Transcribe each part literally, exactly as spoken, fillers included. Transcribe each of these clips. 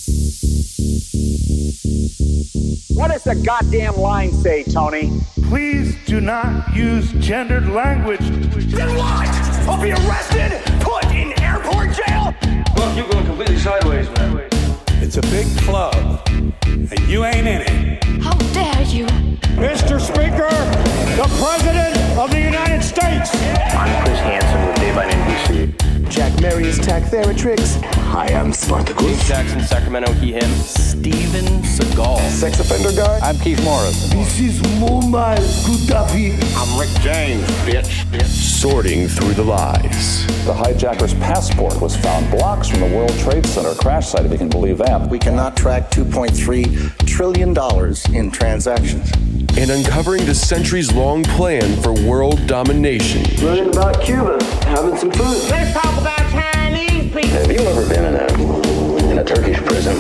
What does the goddamn line say, Tony? Please do not use gendered language. Then what? I'll be arrested, put in airport jail? Look, you're going completely sideways, man. It's a big club, and you ain't in it. How dare you? Mister Speaker, the President of the United States. I'm Chris Hansen with Dave on N B C. Jack Marius Tactheratrix. Hi, I'm Spartacus. Jackson, Sacramento, he, him. Steven Seagal. Sex offender guy. I'm Keith Morris. This is Muammar Gaddafi. I'm Rick James, bitch. bitch. Sorting through the lies. The hijacker's passport was found blocks from the World Trade Center crash site, if you can believe that. We cannot track two point three trillion dollars in transactions. And uncovering the centuries-long plan for world domination. Learning about Cuba, having some food. Let's talk about Chinese people. Have you ever been in a in a Turkish prison?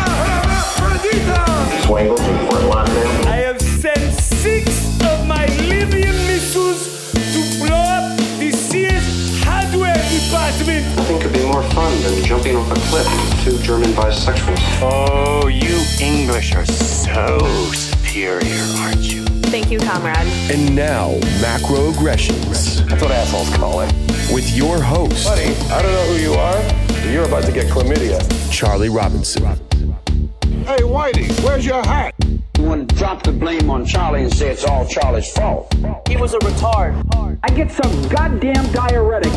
Swangles in Fort Lauderdale. I have sent six of my Libyan missiles to blow up the C S hardware department. Nothing could be more fun than jumping off a cliff with two German bisexuals. Oh, you English are so superior, aren't you? Thank you, comrade. And now, macroaggressions. That's what assholes call it. With your host. Buddy, I don't know who you are, but you're about to get chlamydia. Charlie Robinson. Hey, Whitey, where's your hat? You want to drop the blame on Charlie and say it's all Charlie's fault. He was a retard. I get some goddamn diuretic.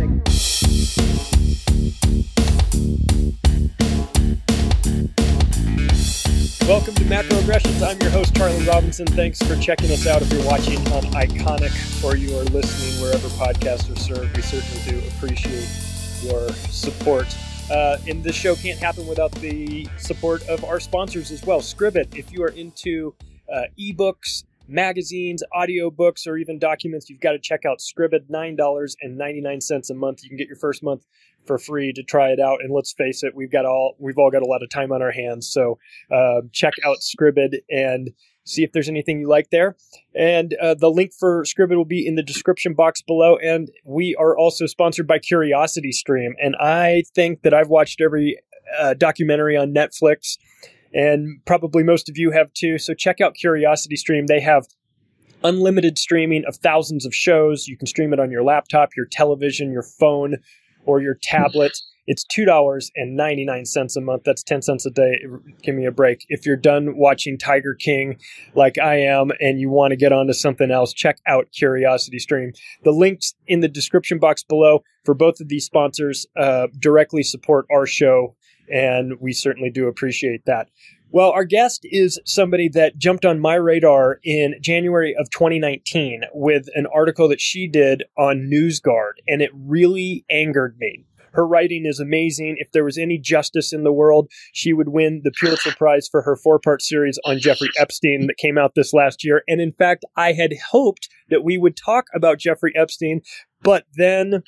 Welcome to Macroaggressions. I'm your host, Charlie Robinson. Thanks for checking us out if you're watching on Iconic or you are listening wherever podcasts are served. We certainly do appreciate your support. Uh, and this show can't happen without the support of our sponsors as well. Scribd, if you are into uh, ebooks, magazines, audiobooks, or even documents, you've got to check out Scribd, nine dollars and ninety-nine cents a month. You can get your first month for free to try it out. And let's face it, we've got all we've all got a lot of time on our hands. So uh, check out Scribd and see if there's anything you like there. And uh, the link for Scribd will be in the description box below. And we are also sponsored by CuriosityStream. And I think that I've watched every uh, documentary on Netflix, and probably most of you have too. So check out CuriosityStream. They have unlimited streaming of thousands of shows. You can stream it on your laptop, your television, your phone, or your tablet. It's two dollars and ninety-nine cents a month. That's ten cents a day. Give me a break. If you're done watching Tiger King like I am and you want to get onto something else, check out CuriosityStream. The links in the description box below for both of these sponsors uh, directly support our show, and we certainly do appreciate that. Well, our guest is somebody that jumped on my radar in January of twenty nineteen with an article that she did on NewsGuard, and it really angered me. Her writing is amazing. If there was any justice in the world, she would win the Pulitzer Prize for her four-part series on Jeffrey Epstein that came out this last year. And in fact, I had hoped that we would talk about Jeffrey Epstein, but then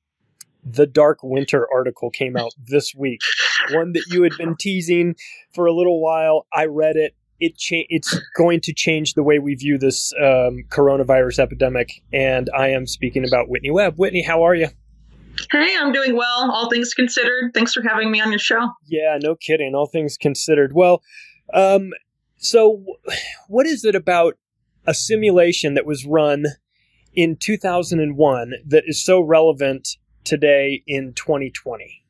the Dark Winter article came out this week, one that you had been teasing for a little while. I read it. It cha- It's going to change the way we view this um, coronavirus epidemic, and I am speaking about Whitney Webb. Whitney, how are you? Hey, I'm doing well, all things considered. Thanks for having me on your show. Yeah, no kidding, all things considered. Well, um, so what is it about a simulation that was run in two thousand one that is so relevant today in twenty twenty?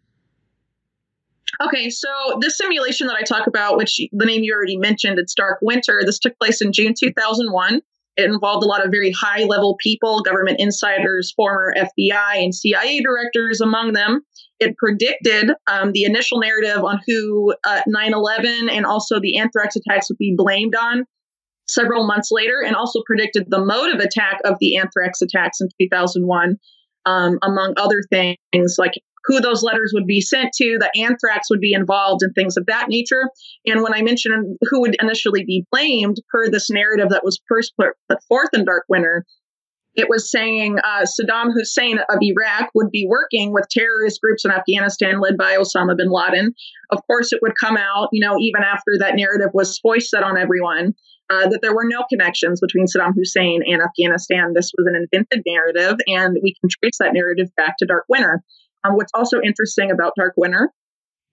Okay, so this simulation that I talk about, which the name you already mentioned, it's Dark Winter. This took place in June two thousand one. It involved a lot of very high-level people, government insiders, former F B I and C I A directors among them. It predicted um, the initial narrative on who uh, nine eleven and also the anthrax attacks would be blamed on several months later, and also predicted the mode of attack of the anthrax attacks in two thousand one, um, among other things, like who those letters would be sent to, the anthrax would be involved, and things of that nature. And when I mentioned who would initially be blamed per this narrative that was first put, put forth in Dark Winter, it was saying uh, Saddam Hussein of Iraq would be working with terrorist groups in Afghanistan led by Osama bin Laden. Of course, it would come out, you know, even after that narrative was foisted on everyone, uh, that there were no connections between Saddam Hussein and Afghanistan. This was an invented narrative, and we can trace that narrative back to Dark Winter. Um, what's also interesting about Dark Winter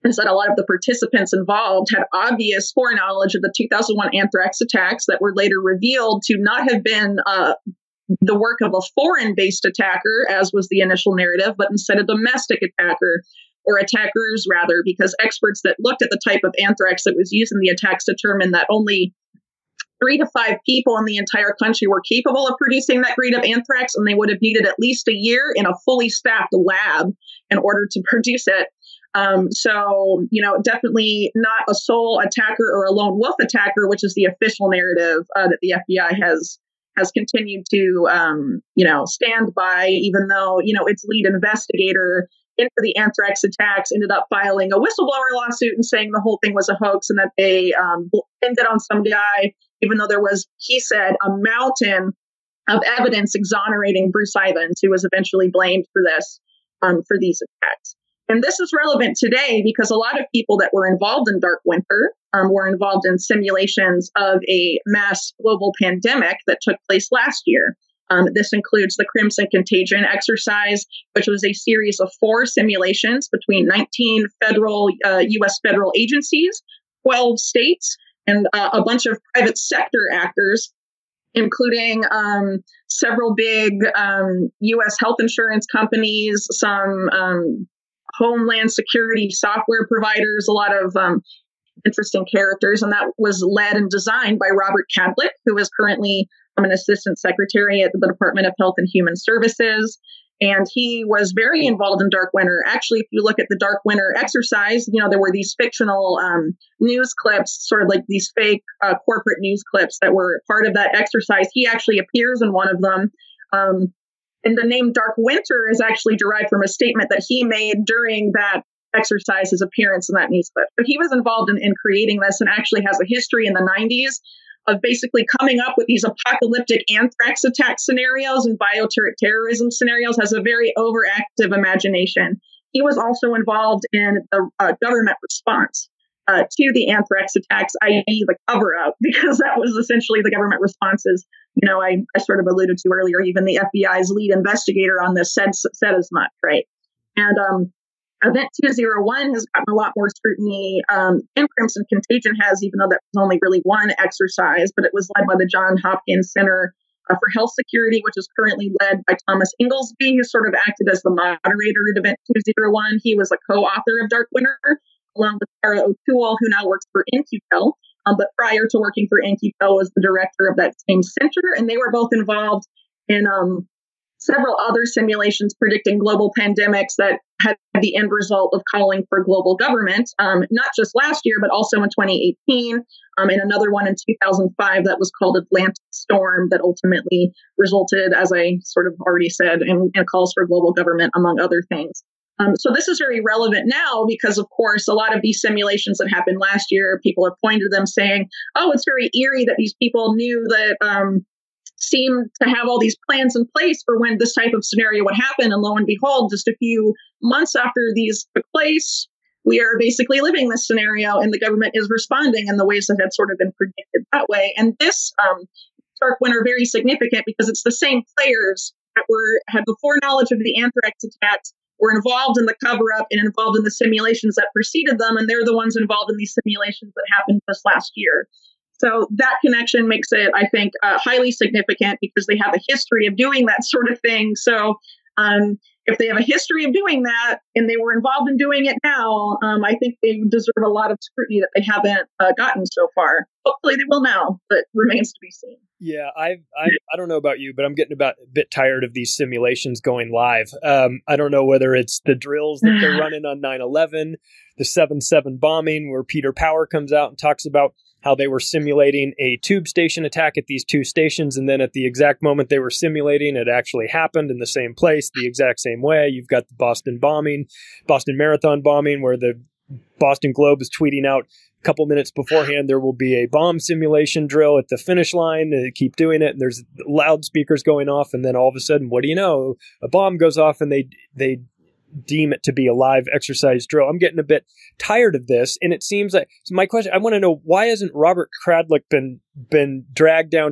is that a lot of the participants involved had obvious foreknowledge of the two thousand one anthrax attacks that were later revealed to not have been uh, the work of a foreign-based attacker, as was the initial narrative, but instead a domestic attacker, or attackers rather, because experts that looked at the type of anthrax that was used in the attacks determined that only three to five people in the entire country were capable of producing that grade of anthrax, and they would have needed at least a year in a fully staffed lab in order to produce it. Um, so, you know, definitely not a sole attacker or a lone wolf attacker, which is the official narrative uh, that the F B I has has continued to, um, you know, stand by, even though, you know, its lead investigator into the anthrax attacks ended up filing a whistleblower lawsuit and saying the whole thing was a hoax and that they um, pinned it on some guy, even though there was, he said, a mountain of evidence exonerating Bruce Ivins, who was eventually blamed for this, um, for these attacks. And this is relevant today because a lot of people that were involved in Dark Winter um, were involved in simulations of a mass global pandemic that took place last year. Um, this includes the Crimson Contagion exercise, which was a series of four simulations between nineteen federal uh, U S federal agencies, twelve states, and uh, a bunch of private sector actors, including um, several big um, U S health insurance companies, some um, Homeland Security software providers, a lot of um, interesting characters. And that was led and designed by Robert Kadlec, who is currently um, an assistant secretary at the Department of Health and Human Services. And he was very involved in Dark Winter. Actually, if you look at the Dark Winter exercise, you know, there were these fictional um, news clips, sort of like these fake uh, corporate news clips that were part of that exercise. He actually appears in one of them. Um, And the name Dark Winter is actually derived from a statement that he made during that exercise, his appearance in that news clip. But he was involved in, in creating this and actually has a history in the nineties of basically coming up with these apocalyptic anthrax attack scenarios and bioterrorism scenarios, has a very overactive imagination. He was also involved in the uh, government response uh, to the anthrax attacks, that is the cover-up, because that was essentially the government responses. You know, I, I sort of alluded to earlier, even the F B I's lead investigator on this said, said as much, right? And um, Event two oh one has gotten a lot more scrutiny um, than Crimson Contagion has, even though that was only really one exercise, but it was led by the Johns Hopkins Center uh, for Health Security, which is currently led by Thomas Inglesby, who sort of acted as the moderator at Event two oh one. He was a co-author of Dark Winter, along with Tara O'Toole, who now works for N Q P E L. Um, but prior to working for N Q P E L was the director of that same center, and they were both involved in um, several other simulations predicting global pandemics that had the end result of calling for global government, um, not just last year, but also in twenty eighteen, um, and another one in two thousand five that was called Atlantic Storm that ultimately resulted, as I sort of already said, in, in calls for global government, among other things. Um, so this is very relevant now because, of course, a lot of these simulations that happened last year, people have pointed to them saying, oh, it's very eerie that these people knew that, um, seemed to have all these plans in place for when this type of scenario would happen. And lo and behold, just a few months after these took place, we are basically living this scenario and the government is responding in the ways that had sort of been predicted that way. And this um, Dark Winter very significant because it's the same players that were had the foreknowledge of the anthrax attacks, were involved in the cover-up and involved in the simulations that preceded them, and they're the ones involved in these simulations that happened just last year. So that connection makes it, I think, uh, highly significant because they have a history of doing that sort of thing. So um, if they have a history of doing that and they were involved in doing it now, um, I think they deserve a lot of scrutiny that they haven't uh, gotten so far. Hopefully they will now, but remains to be seen. Yeah, I I I don't know about you, but I'm getting about a bit tired of these simulations going live. Um, I don't know whether it's the drills that they're running on nine eleven, the seven seven bombing, where Peter Power comes out and talks about how they were simulating a tube station attack at these two stations, and then at the exact moment they were simulating, it actually happened in the same place, the exact same way. You've got the Boston bombing, Boston Marathon bombing, where the Boston Globe is tweeting out a couple minutes beforehand, there will be a bomb simulation drill at the finish line. They keep doing it, and there's loudspeakers going off, and then all of a sudden, what do you know? A bomb goes off, and they they deem it to be a live exercise drill. I'm getting a bit tired of this, and it seems like so my question. I want to know, why hasn't Robert Kadlec been been dragged down to the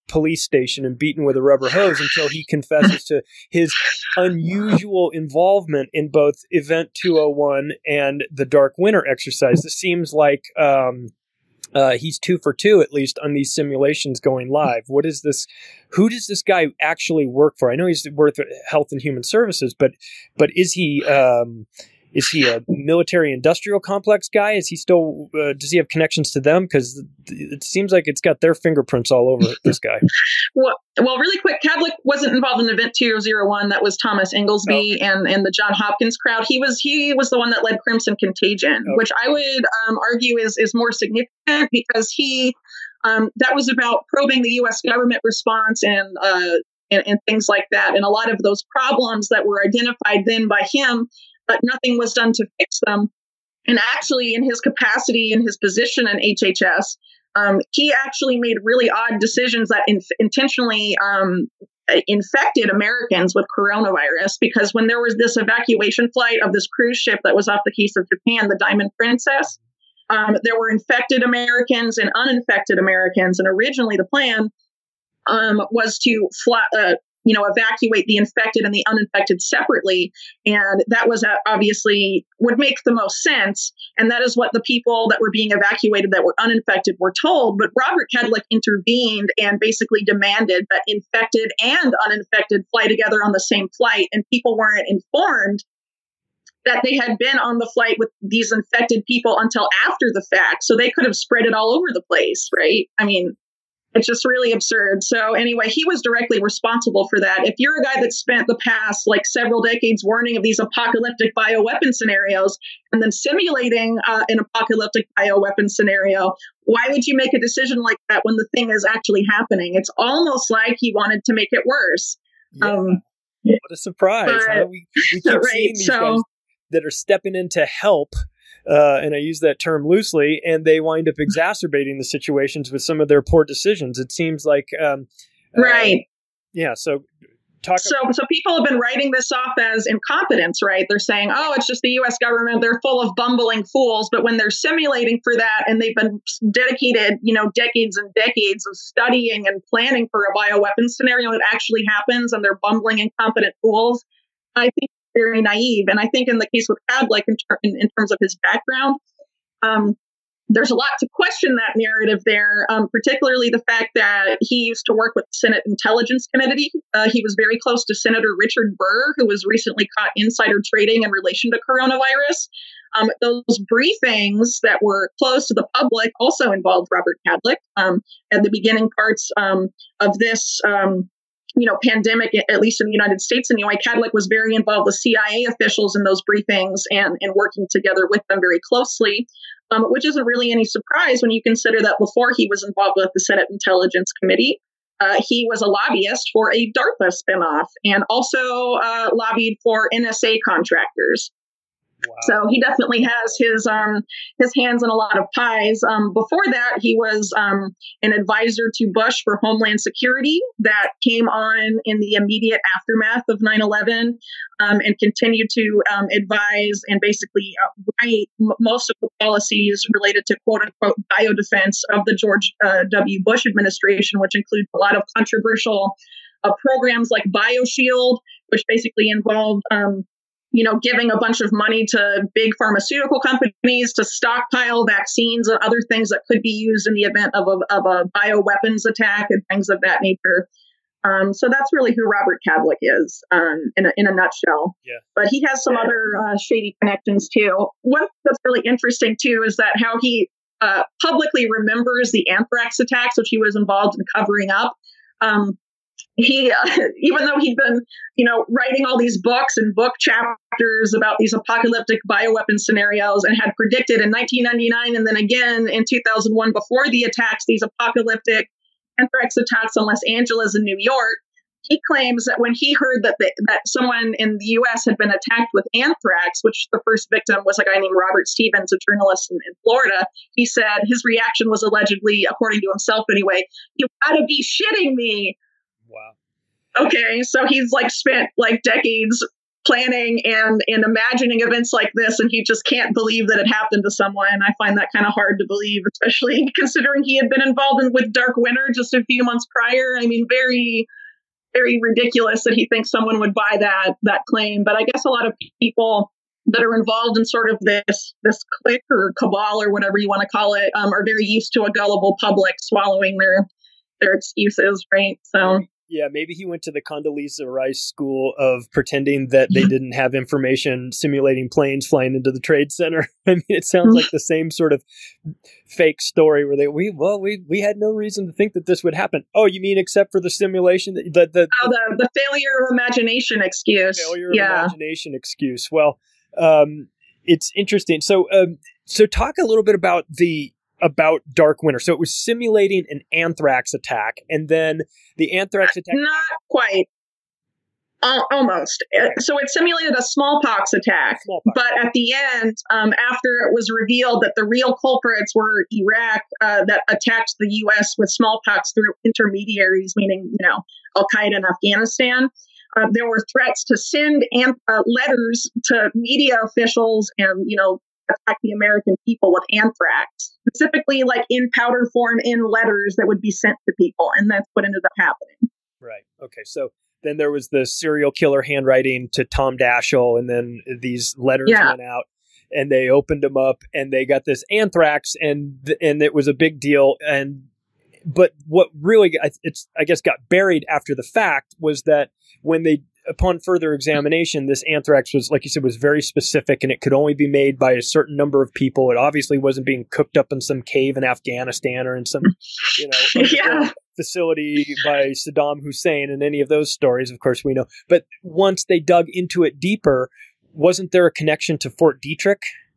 police station and beaten with a rubber hose until he confesses to his unusual involvement in both Event two oh one and the Dark Winter exercise. This seems like um, uh, he's two for two, at least, on these simulations going live. What is this? Who does this guy actually work for? I know he's worth Health and Human Services, but but is he... Um, Is he a military industrial complex guy? Is he still, uh, does he have connections to them? Because it seems like it's got their fingerprints all over it, this guy. Well, well, really quick, Kadlec wasn't involved in Event two oh one. That was Thomas Inglesby okay. and, and the John Hopkins crowd. He was he was the one that led Crimson Contagion, okay. which I would um, argue is, is more significant because he, um, that was about probing the U S government response and, uh, and, and things like that. And a lot of those problems that were identified then by him, but nothing was done to fix them. And actually, in his capacity, in his position in H H S, um, he actually made really odd decisions that in- intentionally um, infected Americans with coronavirus. Because when there was this evacuation flight of this cruise ship that was off the coast of Japan, the Diamond Princess, um, there were infected Americans and uninfected Americans. And originally, the plan um, was to fly. Uh, you know, evacuate the infected and the uninfected separately. And that was obviously would make the most sense. And that is what the people that were being evacuated that were uninfected were told. But Robert Kadlec intervened and basically demanded that infected and uninfected fly together on the same flight. And people weren't informed that they had been on the flight with these infected people until after the fact. So they could have spread it all over the place, right? I mean, it's just really absurd. So anyway, he was directly responsible for that. If you're a guy that spent the past like several decades warning of these apocalyptic bioweapon scenarios and then simulating uh, an apocalyptic bioweapon scenario, why would you make a decision like that when the thing is actually happening? It's almost like he wanted to make it worse. Yeah. Um, what a surprise. but, huh? We, we keep right, seeing these so, guys that are stepping in to help. Uh, and I use that term loosely, and they wind up exacerbating the situations with some of their poor decisions. It seems like, um, right. Uh, yeah. So talk. So, about- so people have been writing this off as incompetence, right? They're saying, oh, it's just the U S government. They're full of bumbling fools. But when they're simulating for that and they've been dedicated, you know, decades and decades of studying and planning for a bioweapon scenario that actually happens and they're bumbling, incompetent fools, I think very naive. And I think in the case with Kadlec, in, ter- in, in terms of his background, um, there's a lot to question that narrative there, um, particularly the fact that he used to work with the Senate Intelligence Committee. Uh, he was very close to Senator Richard Burr, who was recently caught insider trading in relation to coronavirus. Um, those briefings that were closed to the public also involved Robert Kadlec. Um, at the beginning parts um, of this um you know, pandemic, at least in the United States anyway, Kadlec was very involved with C I A officials in those briefings and, and working together with them very closely, um, which isn't really any surprise when you consider that before he was involved with the Senate Intelligence Committee, uh, he was a lobbyist for a DARPA spinoff and also uh, lobbied for N S A contractors. Wow. So he definitely has his um, his hands in a lot of pies. Um, before that, he was um, an advisor to Bush for Homeland Security that came on in the immediate aftermath of nine eleven um, and continued to um, advise and basically uh, write m- most of the policies related to quote unquote biodefense of the George uh, W. Bush administration, which includes a lot of controversial uh, programs like BioShield, which basically involved um, you know, giving a bunch of money to big pharmaceutical companies to stockpile vaccines and other things that could be used in the event of a, of a bioweapons attack and things of that nature. Um, so that's really who Robert Kadlec is um, in, a, in a nutshell. Yeah. But he has some other uh, shady connections, too. One that's really interesting, too, is that how he uh, publicly remembers the anthrax attacks, which he was involved in covering up. Um, He, uh, even though he'd been, you know, writing all these books and book chapters about these apocalyptic bioweapon scenarios and had predicted in nineteen ninety-nine and then again in two thousand one before the attacks, these apocalyptic anthrax attacks on Los Angeles and New York, he claims that when he heard that the, that someone in the U S had been attacked with anthrax, which the first victim was a guy named Robert Stevens, a journalist in, in Florida, he said his reaction was allegedly, according to himself anyway, "You gotta be shitting me." Wow. Okay, so he's like spent like decades planning and and imagining events like this, and he just can't believe that it happened to someone. I find that kind of hard to believe, especially considering he had been involved in, with Dark Winter just a few months prior. I mean, very, very ridiculous that he thinks someone would buy that that claim. But I guess a lot of people that are involved in sort of this this clique or cabal or whatever you want to call it um, are very used to a gullible public swallowing their their excuses, right? So. Yeah, maybe he went to the Condoleezza Rice school of pretending that they didn't have information simulating planes flying into the Trade Center. I mean, it sounds like the same sort of fake story where they, we, well, we, we had no reason to think that this would happen. Oh, you mean except for the simulation? The, the, the, oh, the, the failure of imagination excuse. Failure yeah. of imagination excuse. Well, um, it's interesting. So, um, so talk a little bit about the, about Dark Winter. So it was simulating an anthrax attack, and then the anthrax attack... Not quite. Uh, almost. So it simulated a smallpox attack, smallpox. But at the end, um, after it was revealed that the real culprits were Iraq uh, that attacked the U S with smallpox through intermediaries, meaning, you know, Al-Qaeda in Afghanistan, uh, there were threats to send an- uh, letters to media officials and, you know, attack the American people with anthrax, specifically like in powder form in letters that would be sent to people. And that's what ended up happening. Right. Okay. So then there was the serial killer handwriting to Tom Daschle, and then these letters yeah. went out and they opened them up and they got this anthrax, and and it was a big deal. And but what really it's I guess got buried after the fact was that when they upon further examination, this anthrax was, like you said, was very specific, and it could only be made by a certain number of people. It obviously wasn't being cooked up in some cave in Afghanistan or in some, you know, yeah. facility by Saddam Hussein and any of those stories, of course, we know. But once they dug into it deeper, wasn't there a connection to Fort Detrick?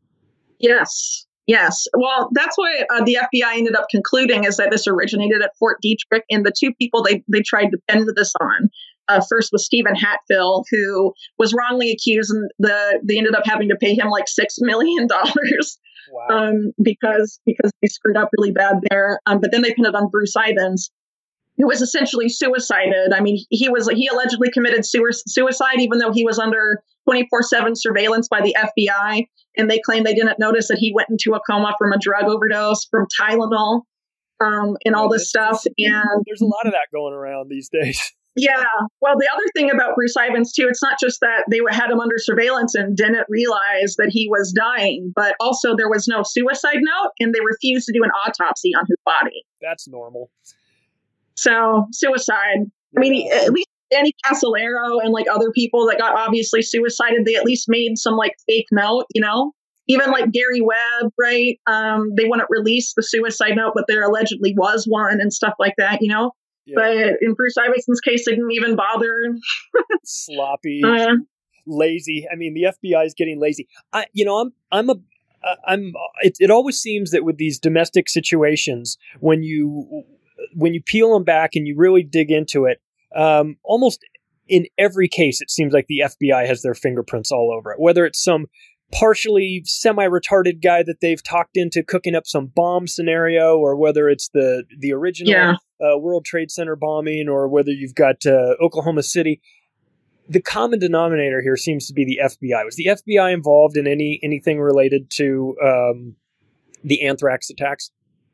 Yes. Yes. Well, that's what uh, the F B I ended up concluding, is that this originated at Fort Detrick, and the two people they, they tried to pin this on. Uh, first was Stephen Hatfill, who was wrongly accused, and the they ended up having to pay him like six million dollars wow. um, because because he screwed up really bad there. Um, but then they pinned it on Bruce Ivins, who was essentially suicided. I mean, he was he allegedly committed suicide, even though he was under twenty-four seven surveillance by the F B I, and they claim they didn't notice that he went into a coma from a drug overdose, from Tylenol, um, and all this stuff. And there's a lot of that going around these days. Yeah. Well, the other thing about Bruce Ivins, too, it's not just that they had him under surveillance and didn't realize that he was dying, but also there was no suicide note, and they refused to do an autopsy on his body. That's normal. So, suicide. I mean, at least Danny Casolaro and like other people that got obviously suicided, they at least made some like fake note, you know? Even like Gary Webb, right? Um, they wouldn't release the suicide note, but there allegedly was one and stuff like that, you know? Yeah. But in Bruce Ivinson's case, they didn't even bother. Sloppy, uh, lazy. I mean, the F B I is getting lazy. I, you know, I'm, I'm a, I'm. It, it always seems that with these domestic situations, when you, when you peel them back and you really dig into it, um, almost in every case, it seems like the F B I has their fingerprints all over it. Whether it's some partially semi-retarded guy that they've talked into cooking up some bomb scenario, or whether it's the the original yeah. uh, World Trade Center bombing, or whether you've got uh, Oklahoma City. The common denominator here seems to be the F B I. Was the F B I involved in any anything related to um, the anthrax attacks?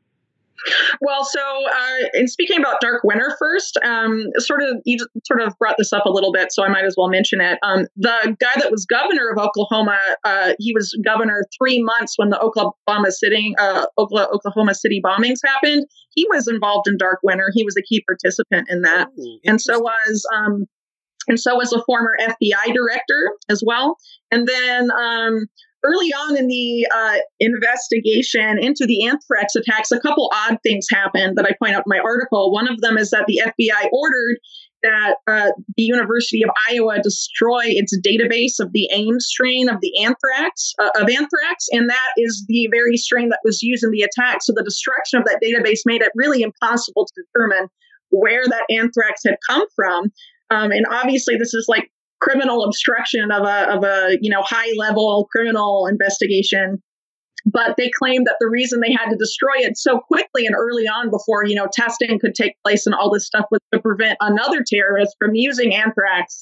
Well, so uh, in speaking about Dark Winter first, um, sort of you sort of brought this up a little bit, so I might as well mention it. Um, the guy that was governor of Oklahoma, uh, he was governor three months when the Oklahoma City uh, Oklahoma City bombings happened. He was involved in Dark Winter. He was a key participant in that, Ooh, and so was um, and so was a former F B I director as well. And then um, early on in the uh, investigation into the anthrax attacks, a couple odd things happened that I point out in my article. One of them is that the F B I ordered that uh, the University of Iowa destroy its database of the Ames strain of the anthrax uh, of anthrax, and that is the very strain that was used in the attack. So the destruction of that database made it really impossible to determine where that anthrax had come from. Um, and obviously, this is like criminal obstruction of a of a you know high level criminal investigation. But they claimed that the reason they had to destroy it so quickly and early on before, you know, testing could take place and all this stuff was to prevent another terrorist from using anthrax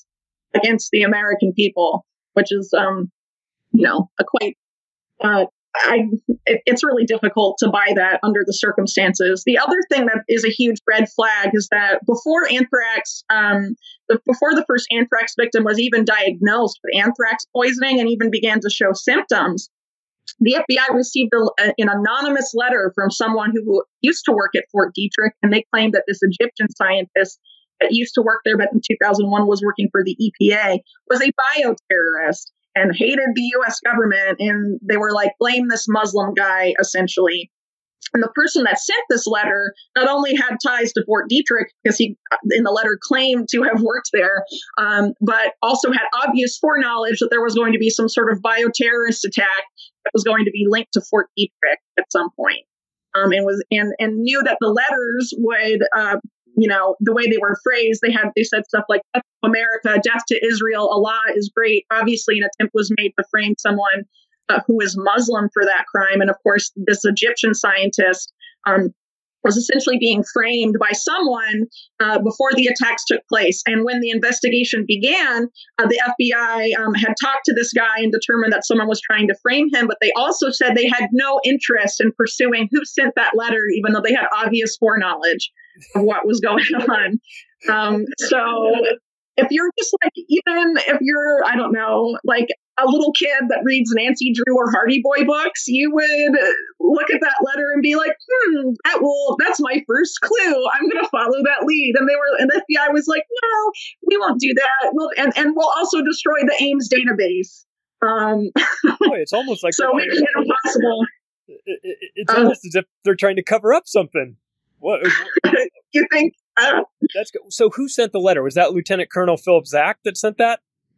against the American people, which is, um, you know, a quite, uh, I, it, it's really difficult to buy that under the circumstances. The other thing that is a huge red flag is that before anthrax, um, the, before the first anthrax victim was even diagnosed with anthrax poisoning and even began to show symptoms, the F B I received a, a, an anonymous letter from someone who used to work at Fort Detrick, and they claimed that this Egyptian scientist that used to work there, but in two thousand one was working for the E P A, was a bioterrorist and hated the U S government. And they were like, blame this Muslim guy, essentially. And the person that sent this letter not only had ties to Fort Detrick, because he, in the letter, claimed to have worked there, um, but also had obvious foreknowledge that there was going to be some sort of bioterrorist attack that was going to be linked to Fort Detrick at some point. Um, and was and and knew that the letters would, uh, you know, the way they were phrased, they had they said stuff like "Death to America," "Death to Israel," "Allah is great." Obviously, an attempt was made to frame someone uh, who is Muslim for that crime, and of course, this Egyptian scientist um, was essentially being framed by someone uh, before the attacks took place. And when the investigation began, uh, the F B I um, had talked to this guy and determined that someone was trying to frame him, but they also said they had no interest in pursuing who sent that letter, even though they had obvious foreknowledge of what was going on. Um, so if you're just like, even if you're, I don't know, like a little kid that reads Nancy Drew or Hardy Boy books, you would look at that letter and be like, hmm, that will, that's my first clue. I'm going to follow that lead. And they were, and the F B I was like, no, we won't do that. We'll, and, and we'll also destroy the Ames database. Um, Boy, it's almost like so it's impossible. It, it, it's almost uh, as if they're trying to cover up something. What you think? Uh, That's good. So who sent the letter? Was that Lieutenant Colonel Philip Zach that sent that?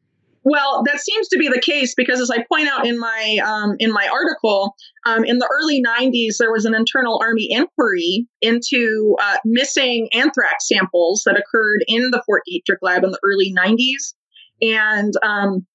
Well, that seems to be the case because, as I point out in my um, in my article, um, in the early nineties, there was an internal Army inquiry into uh, missing anthrax samples that occurred in the Fort Detrick lab in the early nineties. And um,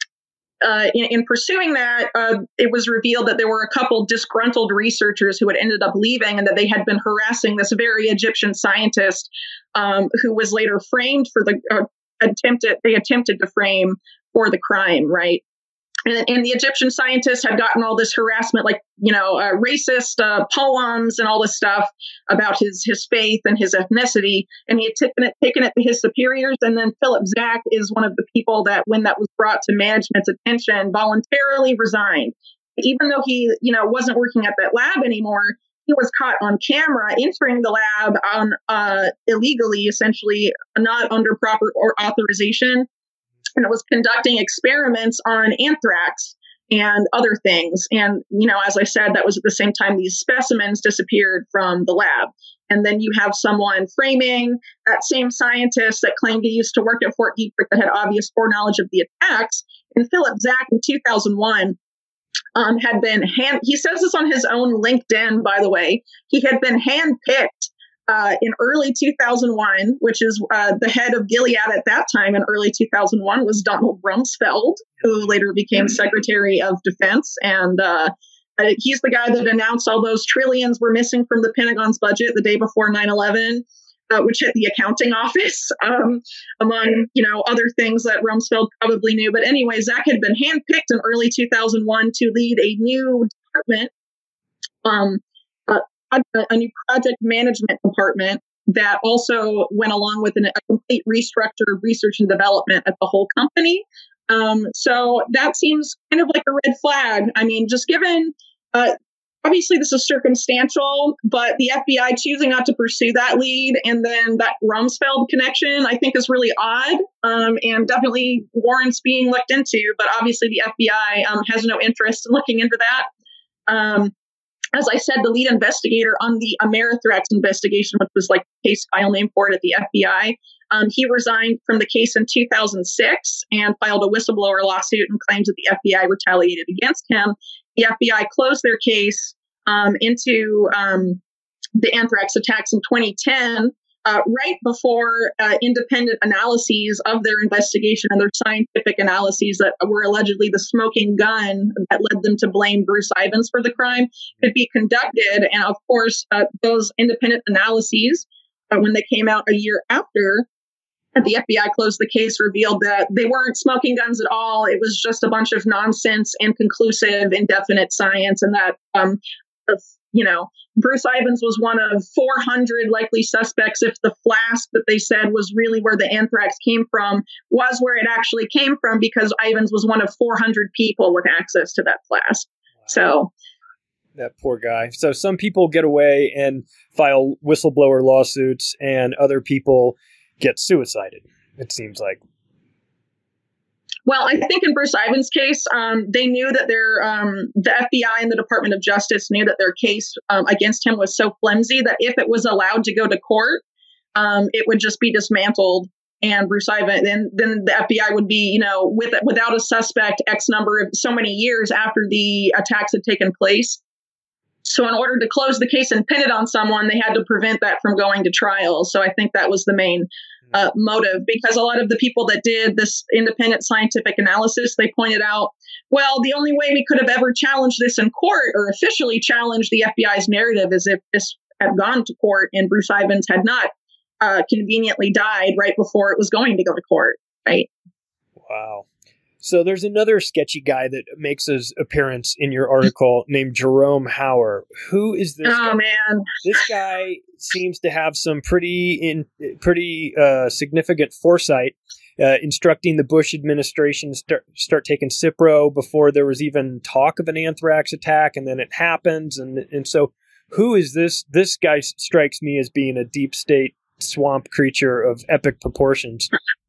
uh, in, in pursuing that, uh, it was revealed that there were a couple disgruntled researchers who had ended up leaving and that they had been harassing this very Egyptian scientist um, who was later framed for the uh, attempted, they attempted to frame for the crime, right? And, and the Egyptian scientist had gotten all this harassment, like, you know, uh, racist uh, poems and all this stuff about his his faith and his ethnicity. And he had taken it, taken it to his superiors. And then Philip Zach is one of the people that, when that was brought to management's attention, voluntarily resigned. Even though he, you know, wasn't working at that lab anymore, he was caught on camera entering the lab on uh, illegally, essentially, not under proper or authorization. And it was conducting experiments on anthrax and other things. And, you know, as I said, that was at the same time these specimens disappeared from the lab. And then you have someone framing that same scientist that claimed he used to work at Fort Detrick that had obvious foreknowledge of the attacks. And Philip Zach in two thousand one um, had been hand, he says this on his own LinkedIn, by the way, he had been handpicked Uh, in early two thousand one, which is uh, the head of Gilead at that time in early two thousand one was Donald Rumsfeld, who later became Secretary of Defense. And uh, uh, he's the guy that announced all those trillions were missing from the Pentagon's budget the day before nine eleven, uh, which hit the accounting office, um, among, you know, other things that Rumsfeld probably knew. But anyway, Zach had been handpicked in early two thousand one to lead a new department, um, uh, a new project management department that also went along with an, a complete restructure of research and development at the whole company. Um, so that seems kind of like a red flag. I mean, just given, uh, obviously this is circumstantial, but the F B I choosing not to pursue that lead and then that Rumsfeld connection, I think is really odd, um, and definitely warrants being looked into. But obviously the F B I um, has no interest in looking into that. Um, As I said, the lead investigator on the Amerithrax investigation, which was like the case file name for it at the F B I, um, he resigned from the case in two thousand six and filed a whistleblower lawsuit and claims that the F B I retaliated against him. The F B I closed their case um, into um, the anthrax attacks in twenty ten, uh, right before uh, independent analyses of their investigation and their scientific analyses that were allegedly the smoking gun that led them to blame Bruce Ivins for the crime could be conducted. And of course, uh, those independent analyses, uh, when they came out a year after, the F B I closed the case, revealed that they weren't smoking guns at all. It was just a bunch of nonsense, inconclusive, indefinite science, and that, um, you know, Bruce Ivins was one of four hundred likely suspects if the flask that they said was really where the anthrax came from was where it actually came from, because Ivins was one of four hundred people with access to that flask. Wow. So that poor guy. So some people get away and file whistleblower lawsuits, and other people get suicided, it seems like. Well, I think in Bruce Ivins' case, um, they knew that their um, the F B I and the Department of Justice knew that their case um, against him was so flimsy that if it was allowed to go to court, um, it would just be dismantled. And Bruce Ivins, then then the F B I would be, you know, with without a suspect X number of so many years after the attacks had taken place. So in order to close the case and pin it on someone, they had to prevent that from going to trial. So I think that was the main uh, motive, because a lot of the people that did this independent scientific analysis, they pointed out, well, the only way we could have ever challenged this in court or officially challenged the F B I's narrative is if this had gone to court and Bruce Ivins had not uh, conveniently died right before it was going to go to court, right? Wow. So there's another sketchy guy that makes his appearance in your article named Jerome Hauer. Who is this? Oh, guy? man. This guy seems to have some pretty in pretty uh, significant foresight, uh, instructing the Bush administration to start, start taking Cipro before there was even talk of an anthrax attack, and then it happens. And and so who is this? This guy strikes me as being a deep state swamp creature of epic proportions.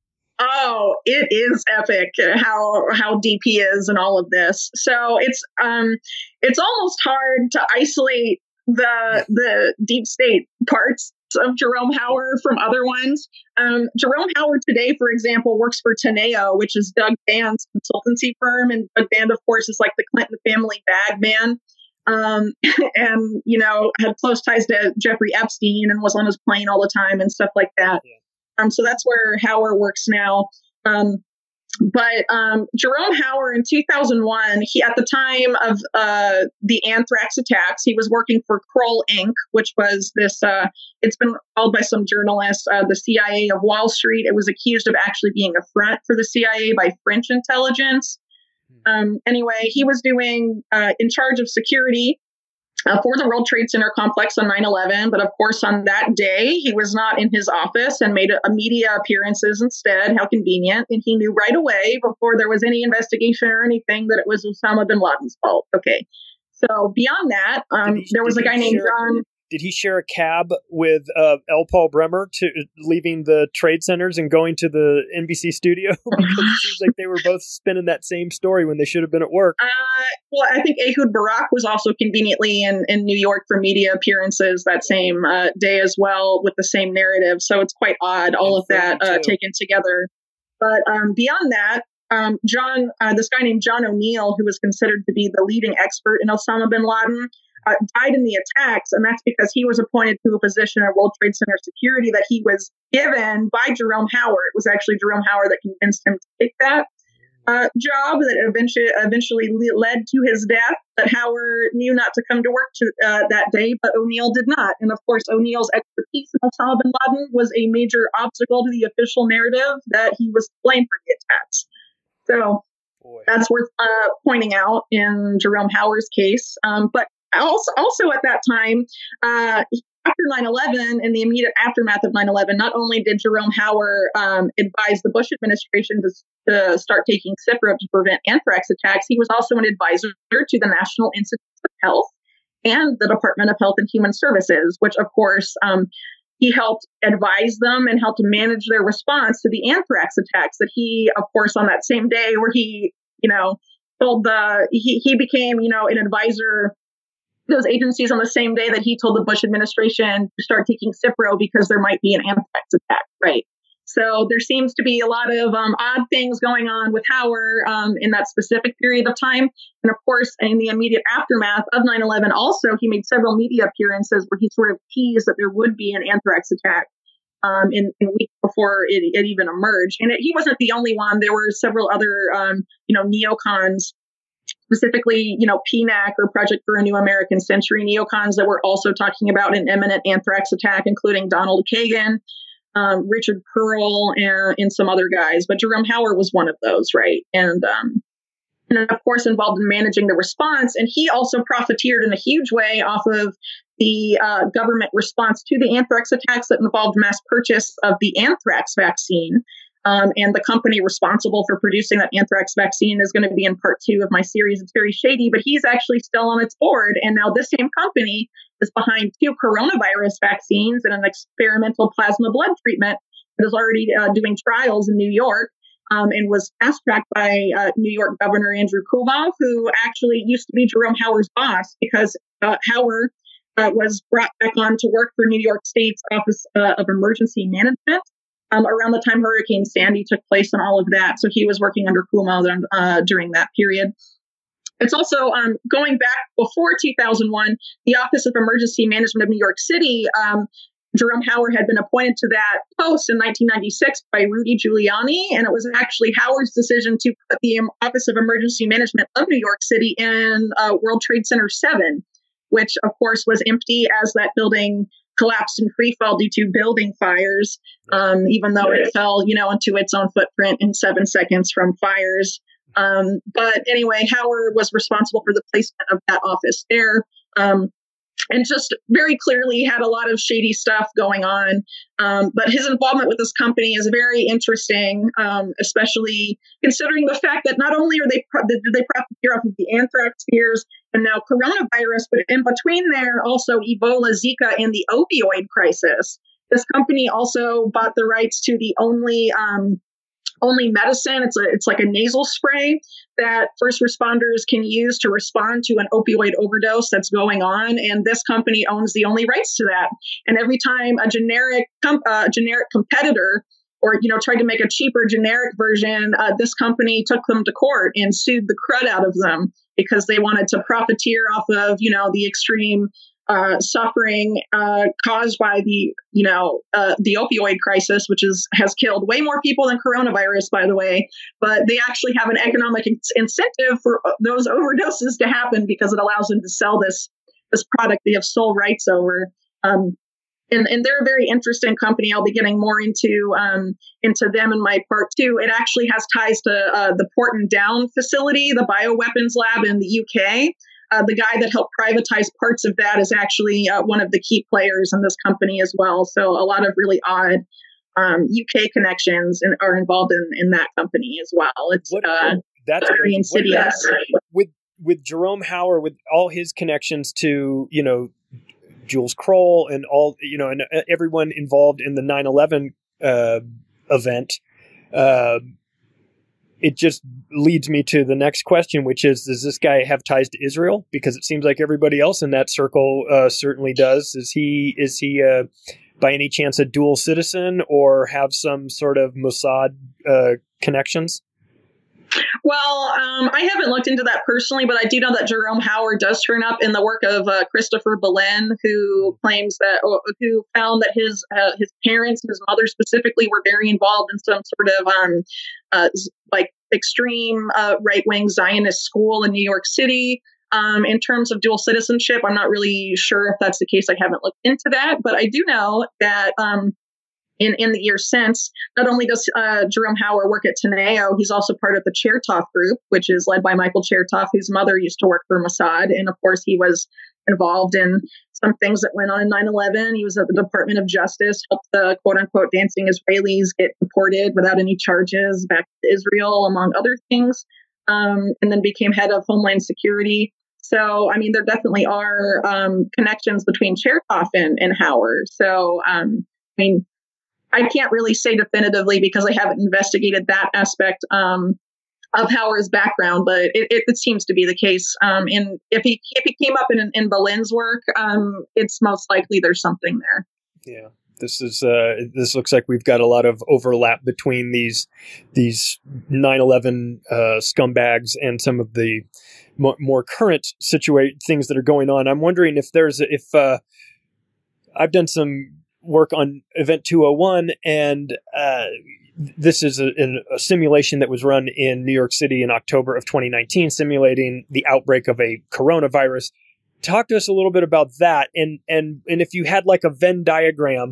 Oh, it is epic how how deep he is in all of this. So it's um it's almost hard to isolate the the deep state parts of Jerome Hauer from other ones. Um, Jerome Hauer today, for example, works for Teneo, which is Doug Band's consultancy firm, and Doug Band, of course, is like the Clinton family bag man. Um, and you know, had close ties to Jeffrey Epstein and was on his plane all the time and stuff like that. Yeah. Um, so that's where Hauer works now. Um, but um, Jerome Hauer in two thousand one, he at the time of uh, the anthrax attacks, he was working for Kroll Incorporated, which was this, uh, it's been called by some journalists, uh, the C I A of Wall Street. It was accused of actually being a front for the C I A by French intelligence. Um, anyway, he was doing uh, in charge of security Uh, for the World Trade Center complex on nine eleven. But of course, on that day, he was not in his office and made a, a media appearances instead. How convenient. And he knew right away, before there was any investigation or anything, that it was Osama bin Laden's fault. Okay. So beyond that, um, he, there was a guy named share, John. Did he share a cab with uh, L. Paul Bremer to leaving the trade centers and going to the N B C studio? Because it seems like they were both spinning that same story when they should have been at work. Uh, well, I think Ehud Barak was also conveniently in, in New York for media appearances that same uh, day as well, with the same narrative. So it's quite odd, all and of that uh, taken together. But um, beyond that, um, John, uh, this guy named John O'Neill, who was considered to be the leading expert in Osama bin Laden, Uh, died in the attacks, and that's because he was appointed to a position at World Trade Center security that he was given by Jerome Hauer. It was actually Jerome Hauer that convinced him to take that uh, job that eventually eventually led to his death. That Hauer knew not to come to work to, uh, that day, but O'Neill did not. And of course, O'Neill's expertise in Osama bin Laden was a major obstacle to the official narrative that he was blamed for the attacks. So Boy. that's worth uh, pointing out in Jerome Hauer's case. Um, but Also, also at that time, uh, after nine eleven, in the immediate aftermath of nine eleven, not only did Jerome Hauer um, advise the Bush administration to, to start taking Cipro to prevent anthrax attacks, he was also an advisor to the National Institutes of Health and the Department of Health and Human Services, which, of course, um, he helped advise them and helped manage their response to the anthrax attacks that he, of course, on that same day where he, you know, told the, he, he became, you know, an advisor those agencies on the same day that he told the Bush administration to start taking Cipro because there might be an anthrax attack, right? So there seems to be a lot of um, odd things going on with Hauer um, in that specific period of time. And of course, in the immediate aftermath of nine eleven, also, he made several media appearances where he sort of teased that there would be an anthrax attack um, in, in weeks before it, it even emerged. And it, he wasn't the only one. There were several other, um, you know, neocons, specifically, you know, P NAC or Project for a New American Century neocons that were also talking about an imminent anthrax attack, including Donald Kagan. um, Richard Pearl, and, and some other guys. But Jerome Hauer was one of those, right? And um, and of course involved in managing the response. And he also profiteered in a huge way off of the uh, government response to the anthrax attacks that involved mass purchase of the anthrax vaccine. Um, and the company responsible for producing that anthrax vaccine is going to be in part two of my series. It's very shady, but he's actually still on its board. And now this same company is behind two coronavirus vaccines and an experimental plasma blood treatment that is already uh, doing trials in New York. Um, and was fast-tracked by uh, New York Governor Andrew Cuomo, who actually used to be Jerome Hauer's boss, because uh, Hauer uh, was brought back on to work for New York State's Office uh, of Emergency Management um, around the time Hurricane Sandy took place and all of that. So he was working under Cuomo then, uh, during that period. It's also um, going back before two thousand one, the Office of Emergency Management of New York City, um, Jerome Hauer had been appointed to that post in nineteen ninety-six by Rudy Giuliani, and it was actually Hauer's decision to put the Office of Emergency Management of New York City in uh, World Trade Center seven, which, of course, was empty as that building collapsed in free fall due to building fires, um, even though it fell, you know, into its own footprint in seven seconds from fires. Um, but anyway, Hauer was responsible for the placement of that office there. Um, And just very clearly had a lot of shady stuff going on. Um, but his involvement with this company is very interesting, um, especially considering the fact that not only are they pro- did they profiteer off of the anthrax fears and now coronavirus, but in between there also Ebola, Zika, and the opioid crisis. This company also bought the rights to the only um, only medicine. It's a, it's like a nasal spray that first responders can use to respond to an opioid overdose that's going on. And this company owns the only rights to that. And every time a generic, com- uh, generic competitor or, you know, tried to make a cheaper generic version, uh, this company took them to court and sued the crud out of them because they wanted to profiteer off of, you know, the extreme Uh, suffering uh, caused by the, you know, uh, the opioid crisis, which is has killed way more people than coronavirus, by the way. But they actually have an economic in- incentive for those overdoses to happen because it allows them to sell this this product they have sole rights over. Um, and, and they're a very interesting company. I'll be getting more into um, into them in my part two. It actually has ties to uh, the Porton Down facility, the bioweapons lab in the U K. Uh, the guy that helped privatize parts of that is actually uh, one of the key players in this company as well. So a lot of really odd um, U K connections and are involved in, in that company as well. It's what, uh, that's very insidious. With with Jerome Hauer, with all his connections to, you know, Jules Kroll and all, you know, and everyone involved in the nine eleven uh, event, uh, it just leads me to the next question, which is, does this guy have ties to Israel? Because it seems like everybody else in that circle uh, certainly does. Is he, is he uh, by any chance a dual citizen or have some sort of Mossad uh, connections? Well, um, I haven't looked into that personally, but I do know that Jerome Hauer does turn up in the work of uh, Christopher Belen, who claims that, who found that his uh, his parents, his mother specifically, were very involved in some sort of um, uh, like extreme uh, right-wing Zionist school in New York City. Um, in terms of dual citizenship, I'm not really sure if that's the case. I haven't looked into that, but I do know that um, in, in the years since, not only does uh, Jerome Hauer work at Teneo, he's also part of the Chertoff group, which is led by Michael Chertoff, whose mother used to work for Mossad. And of course, he was involved in some things that went on in nine eleven. He was at the Department of Justice, helped the quote unquote dancing Israelis get deported without any charges back to Israel, among other things, um, and then became head of Homeland Security. So, I mean, there definitely are um, connections between Chertoff and, and Hauer. So, um, I mean, I can't really say definitively because I haven't investigated that aspect um, of Hauer's background, but it, it, it seems to be the case. Um, and if he if he came up in in Belen's work, um, it's most likely there's something there. Yeah, this is uh, this looks like we've got a lot of overlap between these these nine eleven uh, scumbags and some of the more, more current situa- things that are going on. I'm wondering if there's if uh, I've done some work on Event two oh one, and uh, this is a, a simulation that was run in New York City in October of twenty nineteen, simulating the outbreak of a coronavirus. Talk to us a little bit about that, and and and if you had like a Venn diagram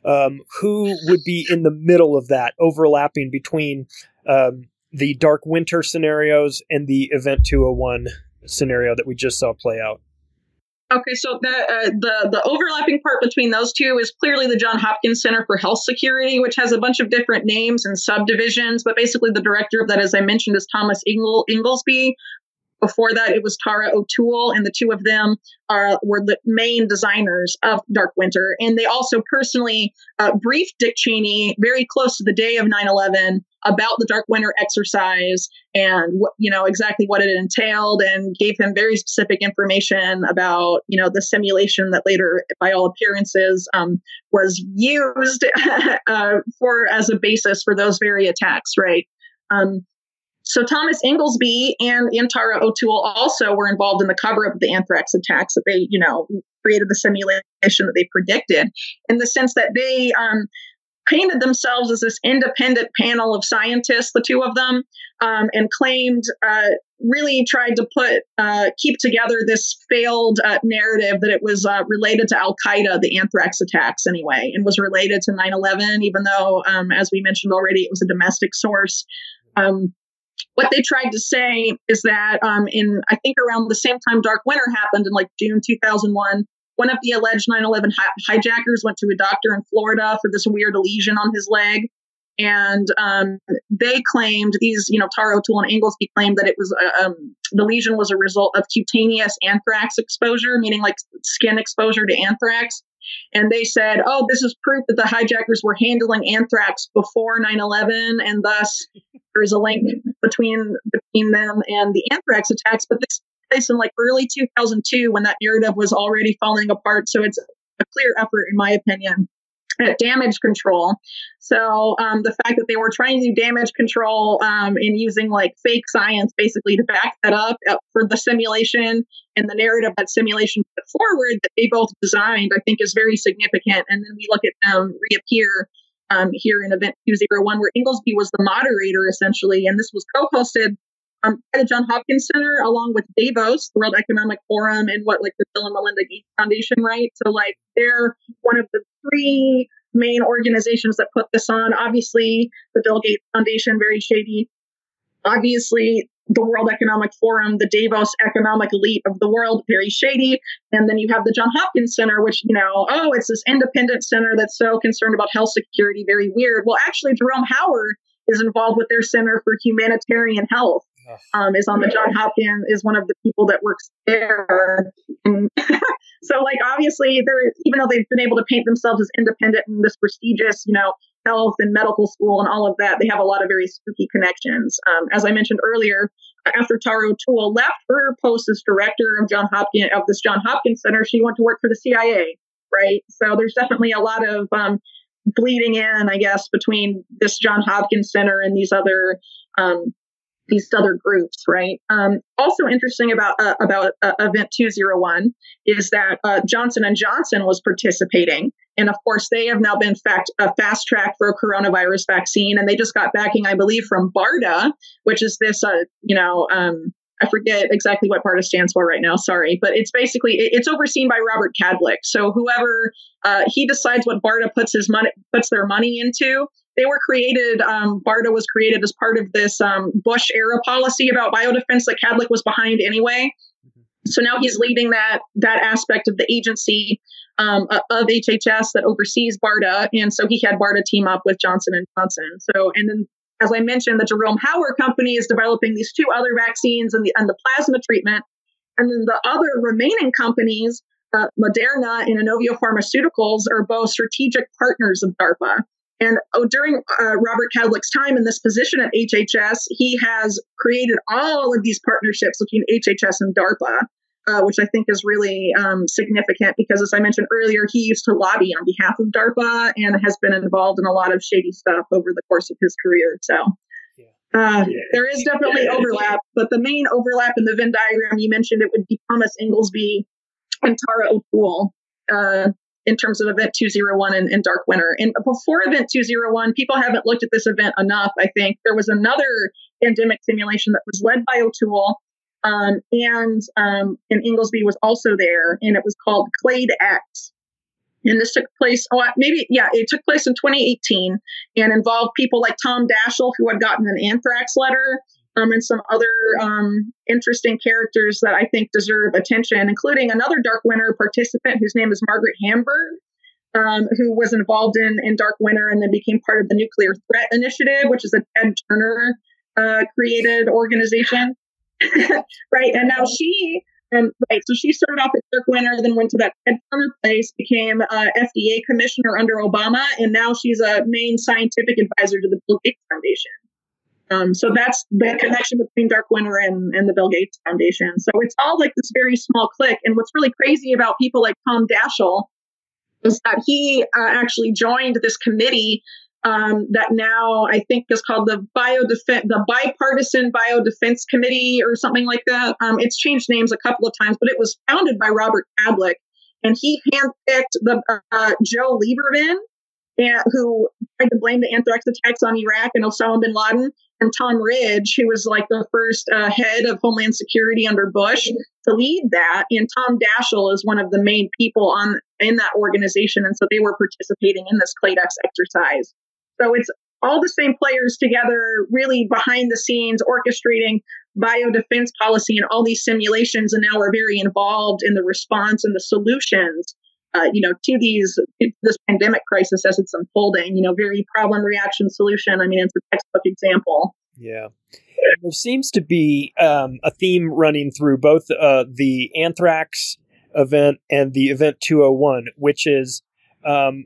um, who would be in the middle of that, overlapping between um, the Dark Winter scenarios and the Event two oh one scenario that we just saw play out? Okay, so the, uh, the the overlapping part between those two is clearly the Johns Hopkins Center for Health Security, which has a bunch of different names and subdivisions, but basically the director of that, as I mentioned, is Thomas Ingle, Inglesby. Before that, it was Tara O'Toole, and the two of them are were the main designers of Dark Winter. And they also personally uh, briefed Dick Cheney very close to the day of nine eleven about the Dark Winter exercise and what, you know, exactly what it entailed, and gave him very specific information about, you know, the simulation that later, by all appearances, um, was used uh, for as a basis for those very attacks, right? Um, So Thomas Inglesby and, and Tara O'Toole also were involved in the cover-up of the anthrax attacks that they, you know, created the simulation that they predicted, in the sense that they um, painted themselves as this independent panel of scientists, the two of them, um, and claimed, uh, really tried to put, uh, keep together this failed uh, narrative that it was uh, related to Al-Qaeda, the anthrax attacks anyway, and was related to nine eleven, even though, um, as we mentioned already, it was a domestic source. Um, What they tried to say is that um, in, I think around the same time Dark Winter happened in like June two thousand one, one of the alleged nine eleven hi- hijackers went to a doctor in Florida for this weird lesion on his leg. And um, they claimed, these, you know, Tara O'Toole and Inglesby claimed that it was, uh, um, the lesion was a result of cutaneous anthrax exposure, meaning like skin exposure to anthrax. And they said, oh, this is proof that the hijackers were handling anthrax before nine eleven, and thus there is a link between between them and the anthrax attacks. But this took place in like early two thousand two, when that narrative was already falling apart. So it's a clear effort, in my opinion, at damage control. So um, the fact that they were trying to do damage control um, and using like fake science basically to back that up uh, for the simulation and the narrative that simulation put forward that they both designed, I think is very significant. And then we look at them reappear um, here in Event two oh one, where Inglesby was the moderator essentially, and this was co-hosted um, by the Johns Hopkins Center along with Davos, the World Economic Forum, and what like the Bill and Melinda Gates Foundation, right? So like they're one of the three main organizations that put this on. Obviously, the Bill Gates Foundation, very shady. Obviously, the World Economic Forum, the Davos economic elite of the world, very shady. And then you have the Johns Hopkins Center, which, you know, oh, it's this independent center that's so concerned about health security, very weird. Well, actually, Jerome Howard is involved with their Center for Humanitarian Health. Um, is on the Johns Hopkins, is one of the people that works there. And so, like, obviously, they're, even though they've been able to paint themselves as independent and this prestigious, you know, health and medical school and all of that, they have a lot of very spooky connections. Um, as I mentioned earlier, after Tara O'Toole left her post as director of John Hopkins of this Johns Hopkins Center, she went to work for the C I A, right? So there's definitely a lot of um, bleeding in, I guess, between this Johns Hopkins Center and these other um, these other groups, right? Um, also interesting about uh, about uh, Event two oh one is that uh, Johnson and Johnson was participating. And of course, they have now been fact, uh, fast-tracked for a coronavirus vaccine. And they just got backing, I believe, from BARDA, which is this, uh, you know, um, I forget exactly what BARDA stands for right now, sorry. But it's basically, it, it's overseen by Robert Kadlec. So whoever, uh, he decides what BARDA puts his money, puts their money into. They were created, um, BARDA was created as part of this um, Bush era policy about biodefense that Kadlec was behind anyway. So now he's leading that that aspect of the agency um, of H H S that oversees BARDA. And so he had BARDA team up with Johnson and Johnson. So, and then, as I mentioned, the Jerome Howard Company is developing these two other vaccines and the, and the plasma treatment. And then the other remaining companies, uh, Moderna and Inovio Pharmaceuticals, are both strategic partners of DARPA. And oh, during uh, Robert Kadlec's time in this position at H H S, he has created all of these partnerships between H H S and DARPA, uh, which I think is really um, significant because, as I mentioned earlier, he used to lobby on behalf of DARPA and has been involved in a lot of shady stuff over the course of his career. So uh, yeah. there is definitely overlap, but the main overlap in the Venn diagram, you mentioned it would be Thomas Inglesby and Tara O'Toole. Uh, in terms of Event two oh one and, and Dark Winter. And before Event two oh one, people haven't looked at this event enough, I think. There was another pandemic simulation that was led by O'Toole, um, and, um, and Inglesby was also there, and it was called Clade X. And this took place, oh, maybe, yeah, it took place in twenty eighteen and involved people like Tom Daschle, who had gotten an anthrax letter, um, and some other um, interesting characters that I think deserve attention, including another Dark Winter participant whose name is Margaret Hamburg, um, who was involved in, in Dark Winter and then became part of the Nuclear Threat Initiative, which is a Ted Turner uh, created organization. Right. And now she... Um, right, so she started off at Dark Winter, then went to that Ted Turner place, became uh, F D A commissioner under Obama, and now she's a main scientific advisor to the Bill Gates Foundation. Um, so that's the connection between Dark Winter and, and the Bill Gates Foundation. So it's all like this very small clique. And what's really crazy about people like Tom Daschle is that he uh, actually joined this committee Um, that now I think is called the Biodefense, the Bipartisan Biodefense Committee or something like that. Um, it's changed names a couple of times, but it was founded by Robert Adlick, and he handpicked the uh, Joe Lieberman, and, who tried to blame the anthrax attacks on Iraq and Osama bin Laden, and Tom Ridge, who was like the first uh, head of Homeland Security under Bush, to lead that. And Tom Daschle is one of the main people on in that organization, and so they were participating in this Cladex exercise. So it's all the same players together, really behind the scenes, orchestrating biodefense policy and all these simulations, and now are very involved in the response and the solutions, uh, you know, to these this pandemic crisis as it's unfolding. You know, very problem, reaction, solution. I mean, it's a textbook example. Yeah. There seems to be um, a theme running through both uh, the anthrax event and the event two oh one, which is um,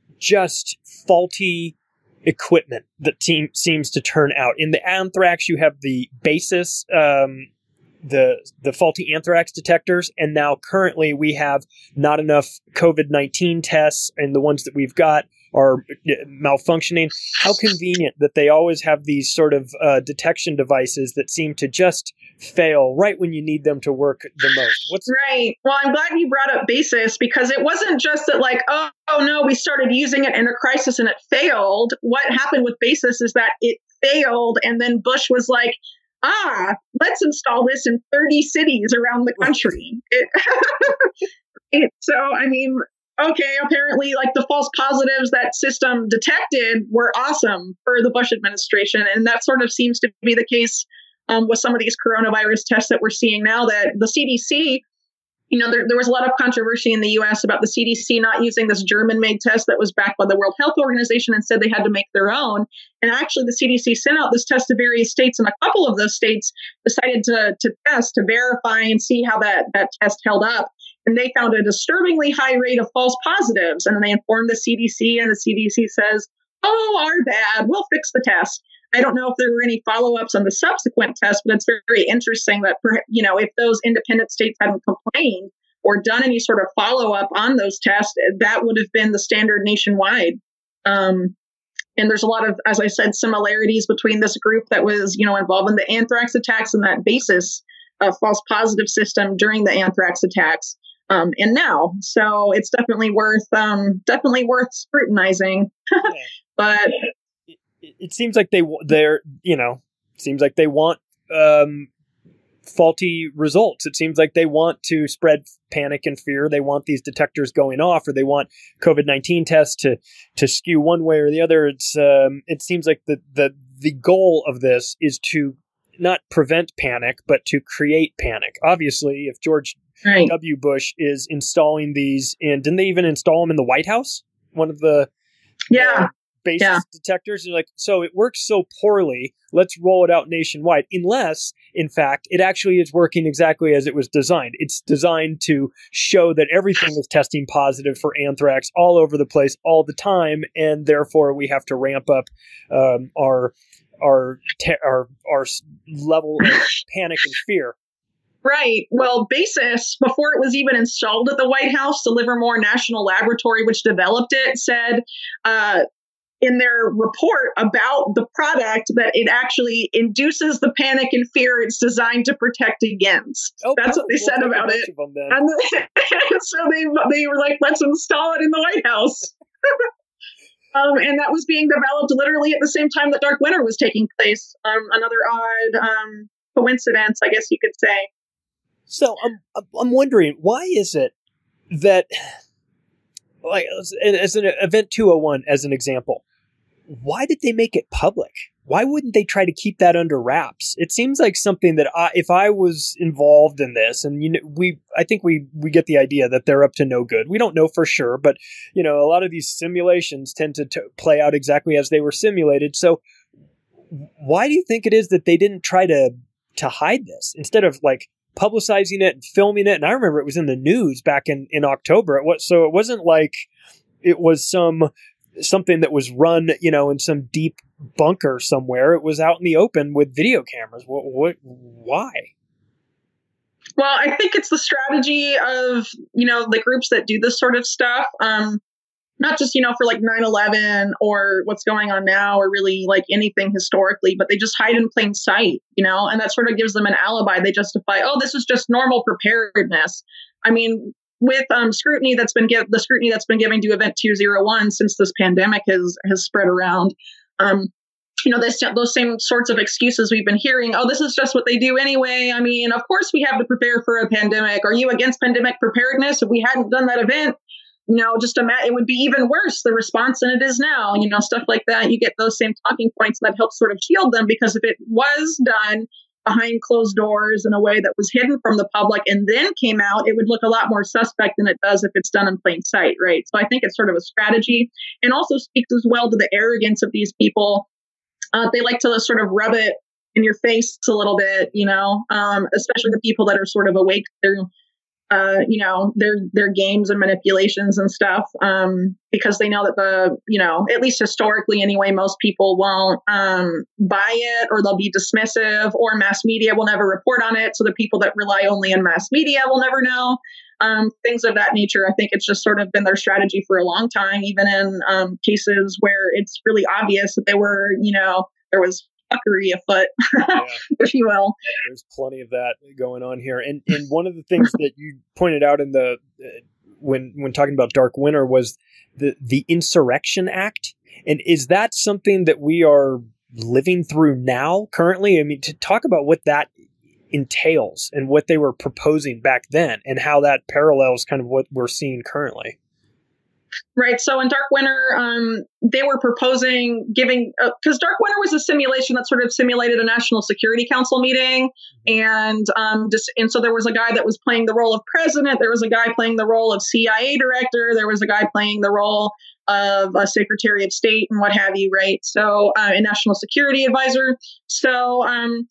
just faulty equipment that team seems to turn out. In the anthrax, you have the basis, um, the the faulty anthrax detectors, and now currently we have not enough COVID nineteen tests, and the ones that we've got are malfunctioning. How convenient that they always have these sort of uh, detection devices that seem to just fail right when you need them to work the most. What's right? Well, I'm glad you brought up basis, because it wasn't just that like, oh, oh no, we started using it in a crisis and it failed. What happened with basis is that it failed, and then Bush was like, ah, let's install this in thirty cities around the country. It, it, so, I mean, okay, apparently like the false positives that system detected were awesome for the Bush administration. And that sort of seems to be the case um, with some of these coronavirus tests that we're seeing now, that the C D C, you know, there, there was a lot of controversy in the U S about the C D C not using this German-made test that was backed by the World Health Organization and said they had to make their own. And actually, the C D C sent out this test to various states, and a couple of those states decided to, to test, to verify and see how that, that test held up. And they found a disturbingly high rate of false positives. And then they informed the C D C, and the C D C says, oh, our bad, we'll fix the test. I don't know if there were any follow-ups on the subsequent test, but it's very, very interesting that, you know, if those independent states hadn't complained or done any sort of follow-up on those tests, that would have been the standard nationwide. Um, and there's a lot of, as I said, similarities between this group that was, you know, involved in the anthrax attacks and that basis of false positive system during the anthrax attacks. Um, and now, so it's definitely worth, um, definitely worth scrutinizing. But it, it seems like they they're you know seems like they want um, faulty results. It seems like they want to spread panic and fear. They want these detectors going off, or they want COVID nineteen tests to to skew one way or the other. It's um, it seems like the the the goal of this is to not prevent panic, but to create panic. Obviously, if George Right. W. Bush is installing these, and didn't they even install them in the White House? One of the yeah uh, basis yeah. detectors. You're like, so it works so poorly. Let's roll it out nationwide. Unless, in fact, it actually is working exactly as it was designed. It's designed to show that everything is testing positive for anthrax all over the place all the time, and therefore we have to ramp up um, our our te- our our level of panic and fear. Right. Well, Basis, before it was even installed at the White House, the Livermore National Laboratory, which developed it, said uh, in their report about the product that it actually induces the panic and fear it's designed to protect against. Oh, That's what they we'll said about it. And the, so they they were like, let's install it in the White House. um, and that was being developed literally at the same time that Dark Winter was taking place. Um, another odd um, coincidence, I guess you could say. So I'm I'm wondering, why is it that like as an Event two oh one as an example, why did they make it public? Why wouldn't they try to keep that under wraps? It seems like something that I, if I was involved in this, and you know, we, I think we, we get the idea that they're up to no good. We don't know for sure, but you know, a lot of these simulations tend to t- play out exactly as they were simulated. So why do you think it is that they didn't try to, to hide this instead of like publicizing it and filming it? And I remember it was in the news back in, in October. It was, so it wasn't like it was some, something that was run, you know, in some deep bunker somewhere. It was out in the open with video cameras. What, what, why? Well, I think it's the strategy of, you know, the groups that do this sort of stuff. Um, not just, you know, for like nine eleven or what's going on now or really like anything historically, but they just hide in plain sight, you know, and that sort of gives them an alibi. They justify, oh, this is just normal preparedness. I mean, with um, scrutiny that's been give the scrutiny that's been given to Event two oh one since this pandemic has has spread around, um, you know, this, those same sorts of excuses we've been hearing. Oh, this is just what they do anyway. I mean, of course we have to prepare for a pandemic. Are you against pandemic preparedness? If we hadn't done that event, you know, just imagine, it would be even worse, the response than it is now. You know, stuff like that. You get those same talking points that help sort of shield them, because if it was done behind closed doors in a way that was hidden from the public and then came out, it would look a lot more suspect than it does if it's done in plain sight, right? So I think it's sort of a strategy, and also speaks as well to the arrogance of these people. Uh, they like to sort of rub it in your face a little bit, you know, um, especially the people that are sort of awake through, uh, you know, their their games and manipulations and stuff, um, because they know that the, you know, at least historically anyway, most people won't um, buy it, or they'll be dismissive, or mass media will never report on it. So the people that rely only on mass media will never know, um, things of that nature. I think it's just sort of been their strategy for a long time, even in um, cases where it's really obvious that they were, you know, there was fuckery afoot, yeah. if you will. There's plenty of that going on here. And and one of the things that you pointed out in the uh, when when talking about Dark Winter was the the Insurrection Act. And is that something that we are living through now currently? I mean, to talk about what that entails and what they were proposing back then and how that parallels kind of what we're seeing currently. Right. So in Dark Winter, um, they were proposing giving, because uh, Dark Winter was a simulation that sort of simulated a National Security Council meeting. And um, just, and so there was a guy that was playing the role of president. There was a guy playing the role of C I A director. There was a guy playing the role of a Secretary of State and what have you. Right. So uh, a National Security Advisor. So um,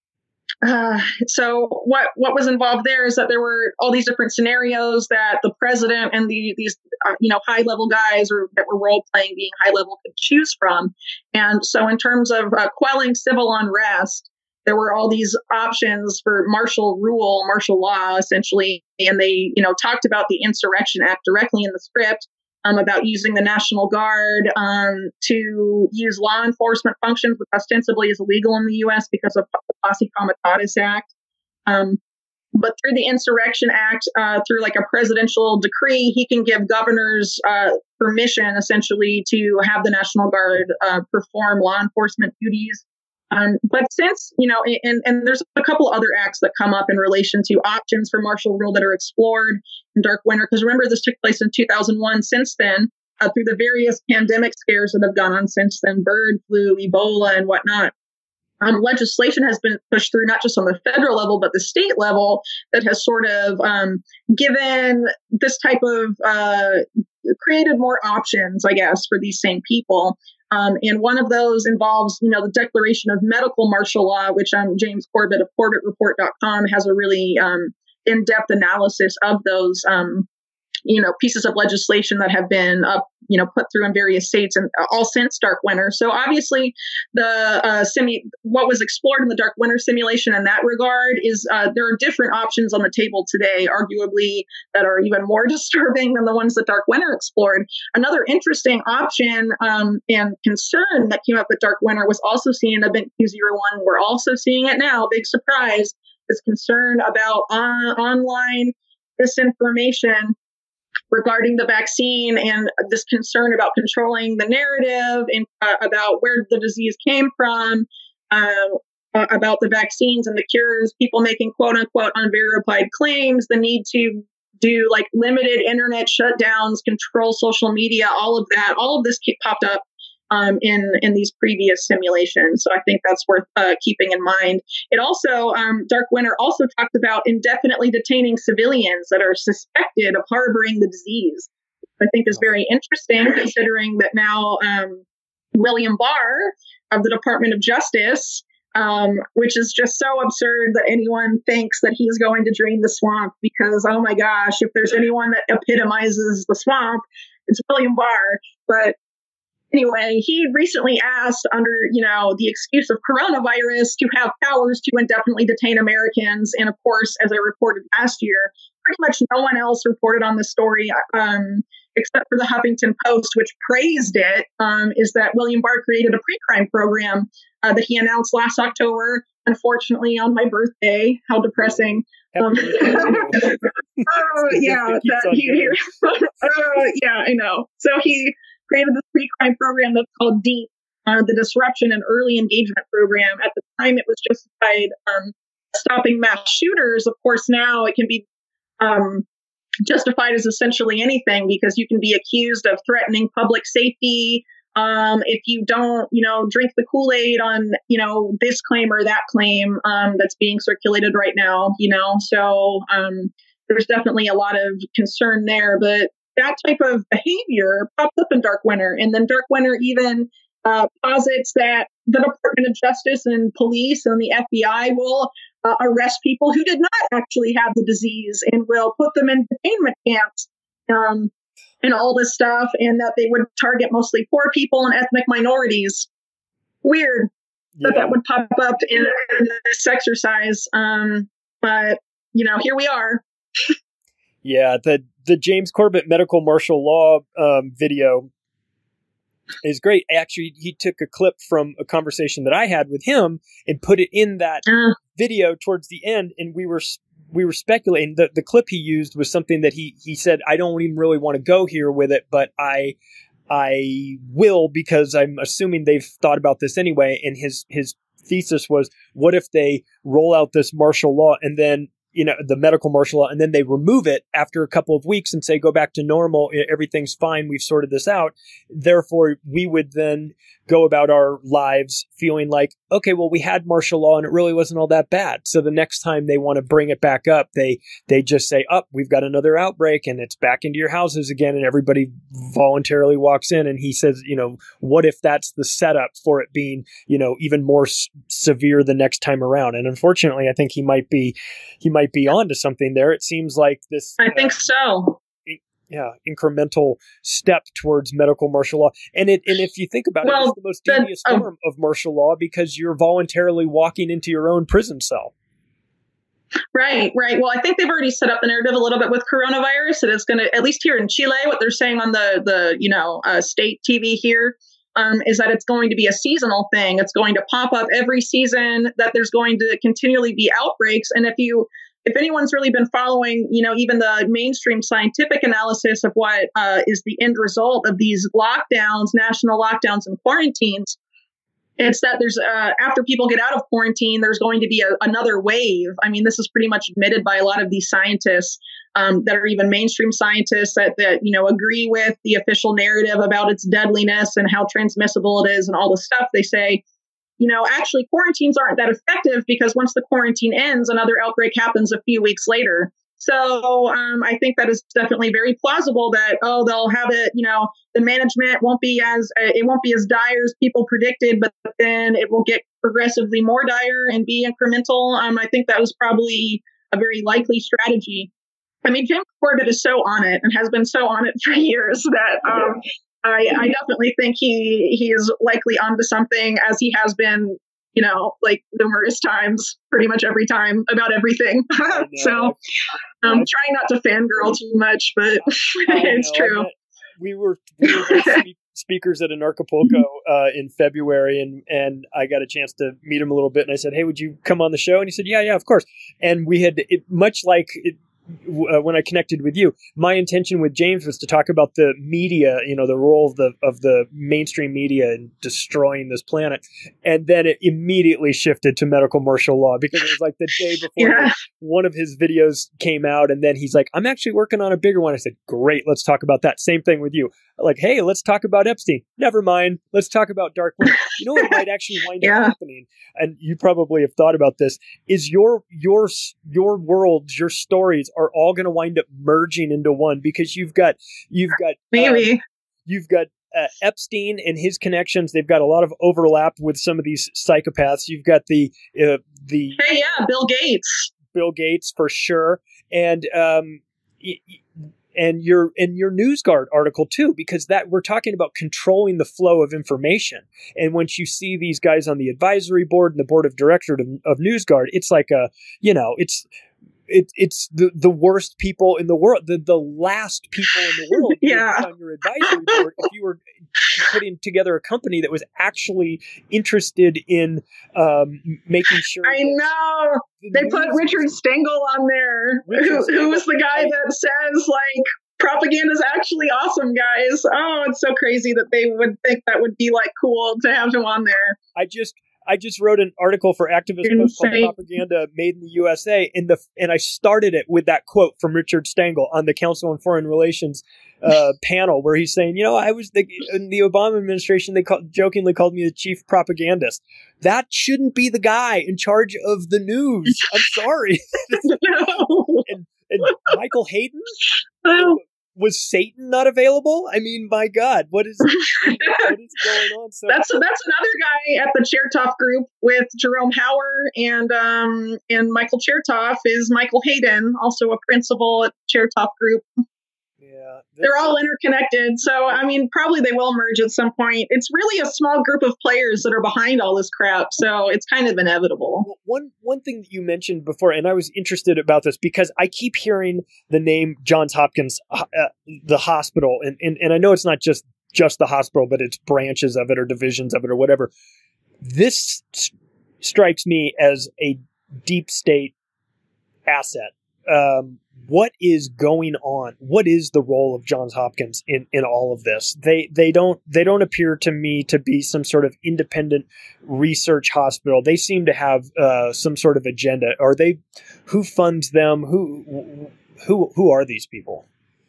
Uh, so what what was involved there is that there were all these different scenarios that the president and the these uh, you know high level guys or that were role playing being high level could choose from. And so in terms of uh, quelling civil unrest, there were all these options for martial rule, martial law, essentially. And they you know talked about the Insurrection Act directly in the script. Um, about using the National Guard um, to use law enforcement functions, which ostensibly is illegal in the U S because of the Posse Comitatus Act. Um, but through the Insurrection Act, uh, through like a presidential decree, he can give governors uh, permission essentially to have the National Guard uh, perform law enforcement duties. Um, but since, you know, and, and there's a couple other acts that come up in relation to options for martial rule that are explored in Dark Winter, because remember, this took place in two thousand one. Since then, uh, through the various pandemic scares that have gone on since then, bird flu, Ebola, and whatnot, um, legislation has been pushed through, not just on the federal level, but the state level, that has sort of um, given this type of, uh, created more options, I guess, for these same people. Um, and one of those involves, you know, the declaration of medical martial law, which um, James Corbett of Corbett Report dot com has a really um, in-depth analysis of those, um, you know, pieces of legislation that have been up, you know, put through in various states and all since Dark Winter. So obviously, the uh, simu- what was explored in the Dark Winter simulation in that regard is uh, there are different options on the table today, arguably, that are even more disturbing than the ones that Dark Winter explored. Another interesting option um, and concern that came up with Dark Winter was also seen in Event two oh one. We're also seeing it now. Big surprise. Is concern about on- online disinformation regarding the vaccine, and this concern about controlling the narrative and uh, about where the disease came from, uh, uh, about the vaccines and the cures, people making quote unquote unverified claims, the need to do like limited internet shutdowns, control social media, all of that. All of this popped up um, in in these previous simulations. So I think that's worth uh, keeping in mind. It also, um, Dark Winter also talked about indefinitely detaining civilians that are suspected of harboring the disease. I think is very interesting, considering that now um, William Barr of the Department of Justice, um, which is just so absurd that anyone thinks that he's going to drain the swamp, because, oh my gosh, if there's anyone that epitomizes the swamp, it's William Barr. But anyway, he recently asked, under, you know, the excuse of coronavirus, to have powers to indefinitely detain Americans. And of course, as I reported last year, pretty much no one else reported on this story, um, except for the Huffington Post, which praised it, um, is that William Barr created a pre-crime program uh, that he announced last October, unfortunately on my birthday. How depressing. Um, oh, yeah, that he, uh, yeah, I know. So he created this pre-crime program that's called DEEP, uh, the Disruption and Early Engagement Program. At the time, it was justified um, stopping mass shooters. Of course, now it can be um, justified as essentially anything, because you can be accused of threatening public safety um, if you don't, you know, drink the Kool-Aid on, you know, this claim or that claim um, that's being circulated right now, you know. So um, there's definitely a lot of concern there. But that type of behavior pops up in Dark Winter. And then Dark Winter even uh, posits that the Department of Justice and police and the F B I will uh, arrest people who did not actually have the disease and will put them in detainment camps um, and all this stuff, and that they would target mostly poor people and ethnic minorities. Weird yeah. that that would pop up in, in this exercise. Um, but, you know, here we are. Yeah, the the James Corbett medical martial law um, video is great. Actually, he took a clip from a conversation that I had with him and put it in that uh. video towards the end, and we were we were speculating. The the clip he used was something that he he said, I don't even really want to go here with it, but I I will, because I'm assuming they've thought about this anyway. And his his thesis was, what if they roll out this martial law and then, you know, the medical martial law, and then they remove it after a couple of weeks and say, go back to normal. Everything's fine. We've sorted this out. Therefore, we would then go about our lives feeling like, okay, well, we had martial law and it really wasn't all that bad. So the next time they want to bring it back up, they, they just say, up, oh, we've got another outbreak and it's back into your houses again. And everybody voluntarily walks in. And he says, you know, what if that's the setup for it being, you know, even more s- severe the next time around? And unfortunately, I think he might be, he might be onto something there. It seems like this. I think uh, so. Yeah, incremental step towards medical martial law. And it, and if you think about well, it, it's the most devious the, um, form of martial law, because you're voluntarily walking into your own prison cell. Right, right. Well, I think they've already set up the narrative a little bit with coronavirus. It is going to, at least here in Chile, what they're saying on the, the you know, uh, state T V here, um, is that it's going to be a seasonal thing. It's going to pop up every season, that there's going to continually be outbreaks. And if you If anyone's really been following, you know, even the mainstream scientific analysis of what uh, is the end result of these lockdowns, national lockdowns and quarantines, it's that there's, uh, after people get out of quarantine, there's going to be a, another wave. I mean, this is pretty much admitted by a lot of these scientists um, that are even mainstream scientists that, that, you know, agree with the official narrative about its deadliness and how transmissible it is and all the stuff. They say, you know, actually quarantines aren't that effective, because once the quarantine ends, another outbreak happens a few weeks later. So um, I think that is definitely very plausible that, oh, they'll have it, you know, the management won't be as, uh, it won't be as dire as people predicted, but then it will get progressively more dire and be incremental. Um, I think that was probably a very likely strategy. I mean, James Corbett is so on it and has been so on it for years that um, I, I definitely think he he is likely onto something, as he has been, you know, like numerous times, pretty much every time about everything. So I'm um, trying not to fangirl too much, but it's true. We were, we were both speakers at Anarchapulco uh, in February, and, and I got a chance to meet him a little bit. And I said, hey, would you come on the show? And he said, yeah, yeah, of course. And we had, it, much like it, uh, when I connected with you, my intention with James was to talk about the media, you know, the role of the of the mainstream media in destroying this planet, and then it immediately shifted to medical martial law because it was like the day before yeah. one of his videos came out, and then he's like, "I'm actually working on a bigger one." I said, "Great, let's talk about that." Same thing with you, like, "Hey, let's talk about Epstein." Never mind, let's talk about Dark Web. You know what might actually wind yeah. up happening, and you probably have thought about this, is your your your worlds, your stories are all going to wind up merging into one because you've got you've got maybe um, you've got uh, Epstein and his connections. They've got a lot of overlap with some of these psychopaths. You've got the uh, the hey yeah Bill Gates, Bill Gates for sure, and um. Y- And your and your NewsGuard article too, because that we're talking about controlling the flow of information. And once you see these guys on the advisory board and the board of directors of, of NewsGuard, it's like a you know it's it, it's the, the worst people in the world, the the last people in the world yeah. on your advisory board. If you were putting together a company that was actually interested in um, making sure, I know the they put Richard Stengel on there, Richard who, Stengel, who was the guy right. that says like propaganda is actually awesome, guys. Oh, it's so crazy that they would think that would be like cool to have him on there. I just. I just wrote an article for Activist Post called Propaganda Made in the U S A, and the and I started it with that quote from Richard Stengel on the Council on Foreign Relations uh, panel, where he's saying, you know, I was the, in the Obama administration, they call, jokingly called me the chief propagandist. That shouldn't be the guy in charge of the news. I'm sorry. no. and, and Michael Hayden. Oh. Was Satan not available? I mean, my God, what is what is going on? So that's that's another guy at the Chertoff group with Jerome Hauer and um and Michael Chertoff is Michael Hayden, also a principal at Chertoff group. Yeah, they're all interconnected. So I mean, probably they will merge at some point. It's really a small group of players that are behind all this crap, so it's kind of inevitable. One one thing that you mentioned before, and I was interested about this because I keep hearing the name Johns Hopkins, uh, the hospital, and, and and I know it's not just just the hospital, but it's branches of it or divisions of it or whatever. This st- strikes me as a deep state asset. Um, what is going on? What is the role of Johns Hopkins in, in all of this? They they don't they don't appear to me to be some sort of independent research hospital. They seem to have uh, some sort of agenda. Are they? Who funds them? Who who who are these people?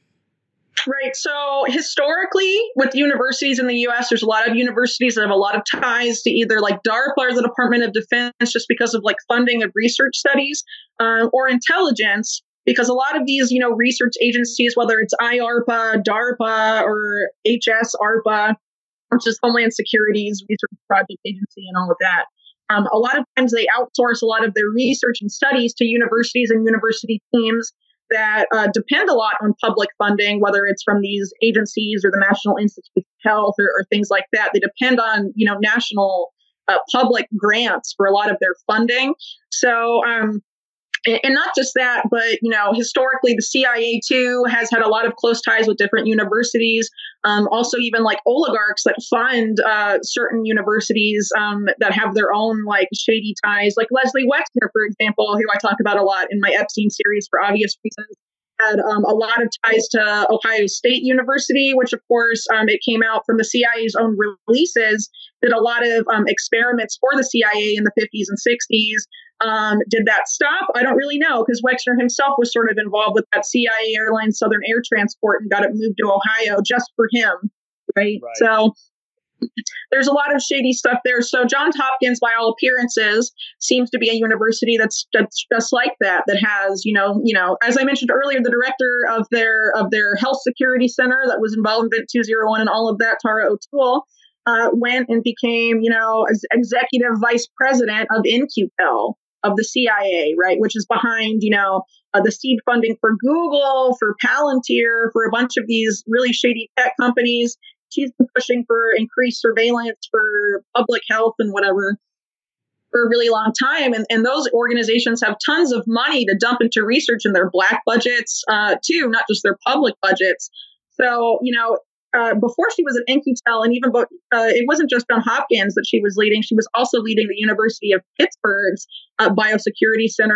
Right. So historically, with universities in the U S, there's a lot of universities that have a lot of ties to either like DARPA or the Department of Defense, just because of like funding of research studies, uh, or intelligence. Because a lot of these, you know, research agencies, whether it's I ARPA, DARPA, or H S ARPA, which is Homeland Security's research project agency and all of that, um, a lot of times they outsource a lot of their research and studies to universities and university teams that uh, depend a lot on public funding, whether it's from these agencies or the National Institutes of Health or, or things like that. They depend on, you know, national uh, public grants for a lot of their funding. So, um, and not just that, but, you know, historically, the C I A, too, has had a lot of close ties with different universities. Um, also, even like oligarchs that fund uh, certain universities um, that have their own like shady ties, like Leslie Wexner, for example, who I talk about a lot in my Epstein series for obvious reasons, had um, a lot of ties to Ohio State University, which, of course, um, it came out from the C I A's own releases, did a lot of um, experiments for the C I A in the fifties and sixties. Um, did that stop? I don't really know, because Wexner himself was sort of involved with that C I A Airlines Southern Air Transport and got it moved to Ohio just for him, right? right. So there's a lot of shady stuff there. So Johns Hopkins, by all appearances, seems to be a university that's, that's just like that, that has, you know, you know, as I mentioned earlier, the director of their of their health security center that was involved in two oh one and all of that, Tara O'Toole, uh, went and became, you know, as executive vice president of N Q T E L, of the C I A, right, which is behind, you know, uh, the seed funding for Google, for Palantir, for a bunch of these really shady tech companies. She's been pushing for increased surveillance for public health and whatever for a really long time. And, and those organizations have tons of money to dump into research in their black budgets, uh, too, not just their public budgets. So, you know, Uh, before she was at N Q T E L, and even uh, it wasn't just Johns Hopkins that she was leading. She was also leading the University of Pittsburgh's uh, Biosecurity Center.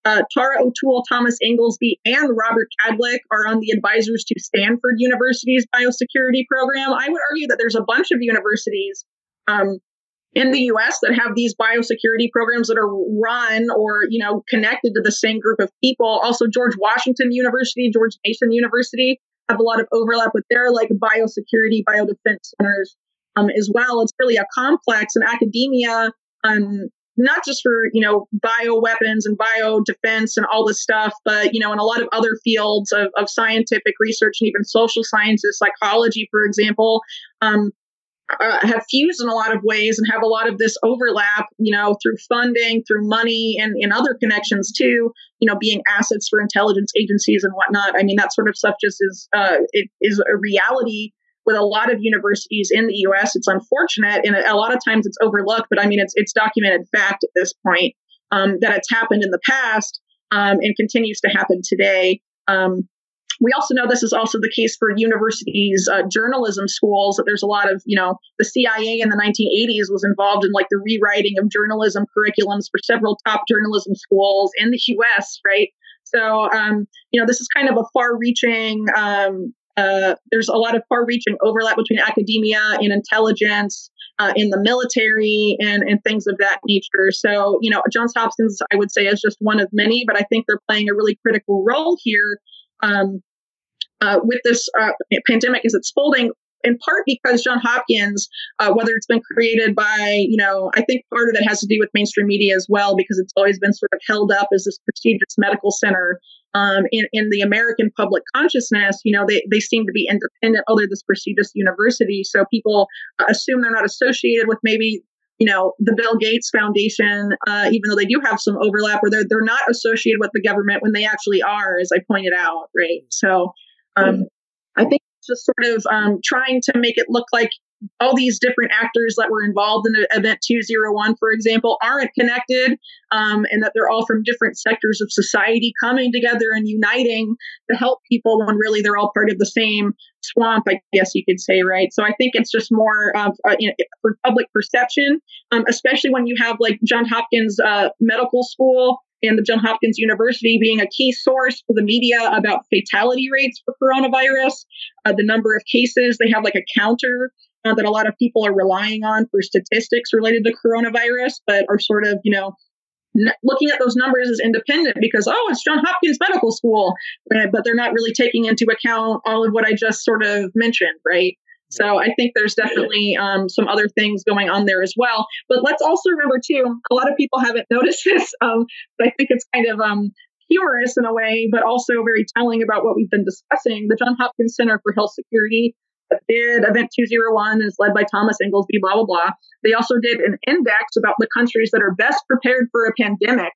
Uh, Tara O'Toole, Thomas Inglesby, and Robert Cadlick are on the advisors to Stanford University's biosecurity program. I would argue that there's a bunch of universities um, in the U S that have these biosecurity programs that are run or, you know, connected to the same group of people. Also, George Washington University, George Mason University have a lot of overlap with their like biosecurity, biodefense centers um, as well. It's really a complex, and academia, um, not just for, you know, bioweapons and biodefense and all this stuff, but, you know, in a lot of other fields of, of scientific research and even social sciences, psychology, for example, um, Uh, have fused in a lot of ways and have a lot of this overlap, you know, through funding, through money, and in other connections too, you know, being assets for intelligence agencies and whatnot. I mean, that sort of stuff just is, uh, it is a reality with a lot of universities in the U S. It's unfortunate, and a lot of times it's overlooked, but I mean, it's it's documented fact at this point um, that it's happened in the past um, and continues to happen today. Um, We also know this is also the case for universities, uh, journalism schools, that there's a lot of, you know, the C I A in the nineteen eighties was involved in like the rewriting of journalism curriculums for several top journalism schools in the U S, right? So, um, you know, this is kind of a far-reaching, um, uh, there's a lot of far-reaching overlap between academia and intelligence, uh, in the military and, and things of that nature. So, you know, Johns Hopkins, I would say, is just one of many, but I think they're playing a really critical role here. Um, uh, with this uh, pandemic as it's folding, in part because Johns Hopkins, uh, whether it's been created by, you know, I think part of it has to do with mainstream media as well, because it's always been sort of held up as this prestigious medical center um, in, in the American public consciousness. You know, they, they seem to be independent, oh, they're this prestigious university. So people uh, assume they're not associated with maybe, you know, the Bill Gates Foundation, uh, even though they do have some overlap, where they're, they're not associated with the government when they actually are, as I pointed out, right? So um, I think it's just sort of um, trying to make it look like all these different actors that were involved in Event two oh one, for example, aren't connected, um, and that they're all from different sectors of society coming together and uniting to help people when really they're all part of the same swamp, I guess you could say, right? So I think it's just more of, uh, you know, for public perception, um, especially when you have like Johns Hopkins uh, Medical School and the Johns Hopkins University being a key source for the media about fatality rates for coronavirus, uh, the number of cases. They have like a counter Uh, that a lot of people are relying on for statistics related to coronavirus, but are sort of, you know, n- looking at those numbers as independent because, oh, it's Johns Hopkins Medical School, uh, but they're not really taking into account all of what I just sort of mentioned, right? So I think there's definitely um, some other things going on there as well. But let's also remember, too, a lot of people haven't noticed this, um, but I think it's kind of um, humorous in a way, but also very telling about what we've been discussing. The Johns Hopkins Center for Health Security did Event two oh one, is led by Thomas Inglesby, blah, blah, blah. They also did an index about the countries that are best prepared for a pandemic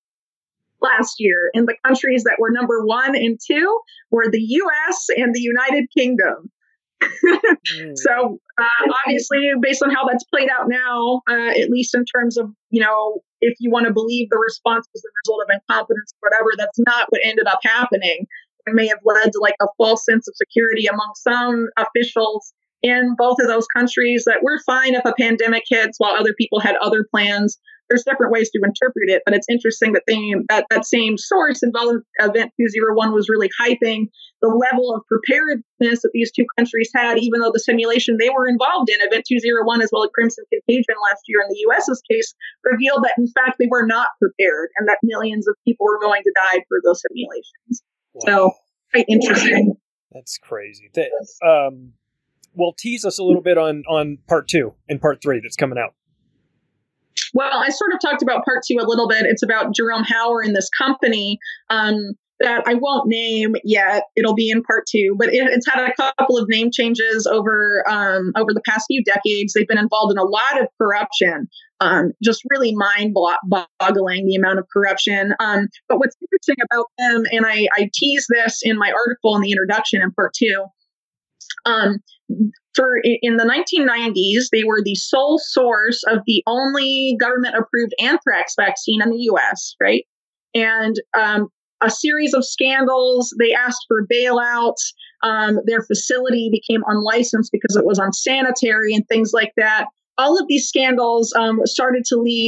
last year. And the countries that were number one and two were the U S and the United Kingdom. mm. So uh, obviously, based on how that's played out now, uh, at least in terms of, you know, if you want to believe the response was the result of incompetence or whatever, that's not what ended up happening. It may have led to like a false sense of security among some officials in both of those countries that we're fine if a pandemic hits while other people had other plans. There's different ways to interpret it, but it's interesting that they, that, that same source involved Event two oh one was really hyping the level of preparedness that these two countries had, even though the simulation they were involved in, Event two oh one as well as Crimson Contagion last year in the US's case, revealed that in fact they were not prepared and that millions of people were going to die for those simulations. Wow. So, quite interesting. That's crazy. That, um, well, tease us a little bit on, on part two and part three that's coming out. Well, I sort of talked about part two a little bit. It's about Jerome Hauer and this company um, that I won't name yet. It'll be in part two, but it, it's had a couple of name changes over um, over the past few decades. They've been involved in a lot of corruption, um, just really mind-boggling the amount of corruption. Um, but what's interesting about them, and I, I tease this in my article in the introduction in part two, um, for in the nineteen nineties, they were the sole source of the only government-approved anthrax vaccine in the U S, right? And um, a series of scandals. They asked for bailouts. Um, their facility became unlicensed because it was unsanitary and things like that. All of these scandals um, started to lead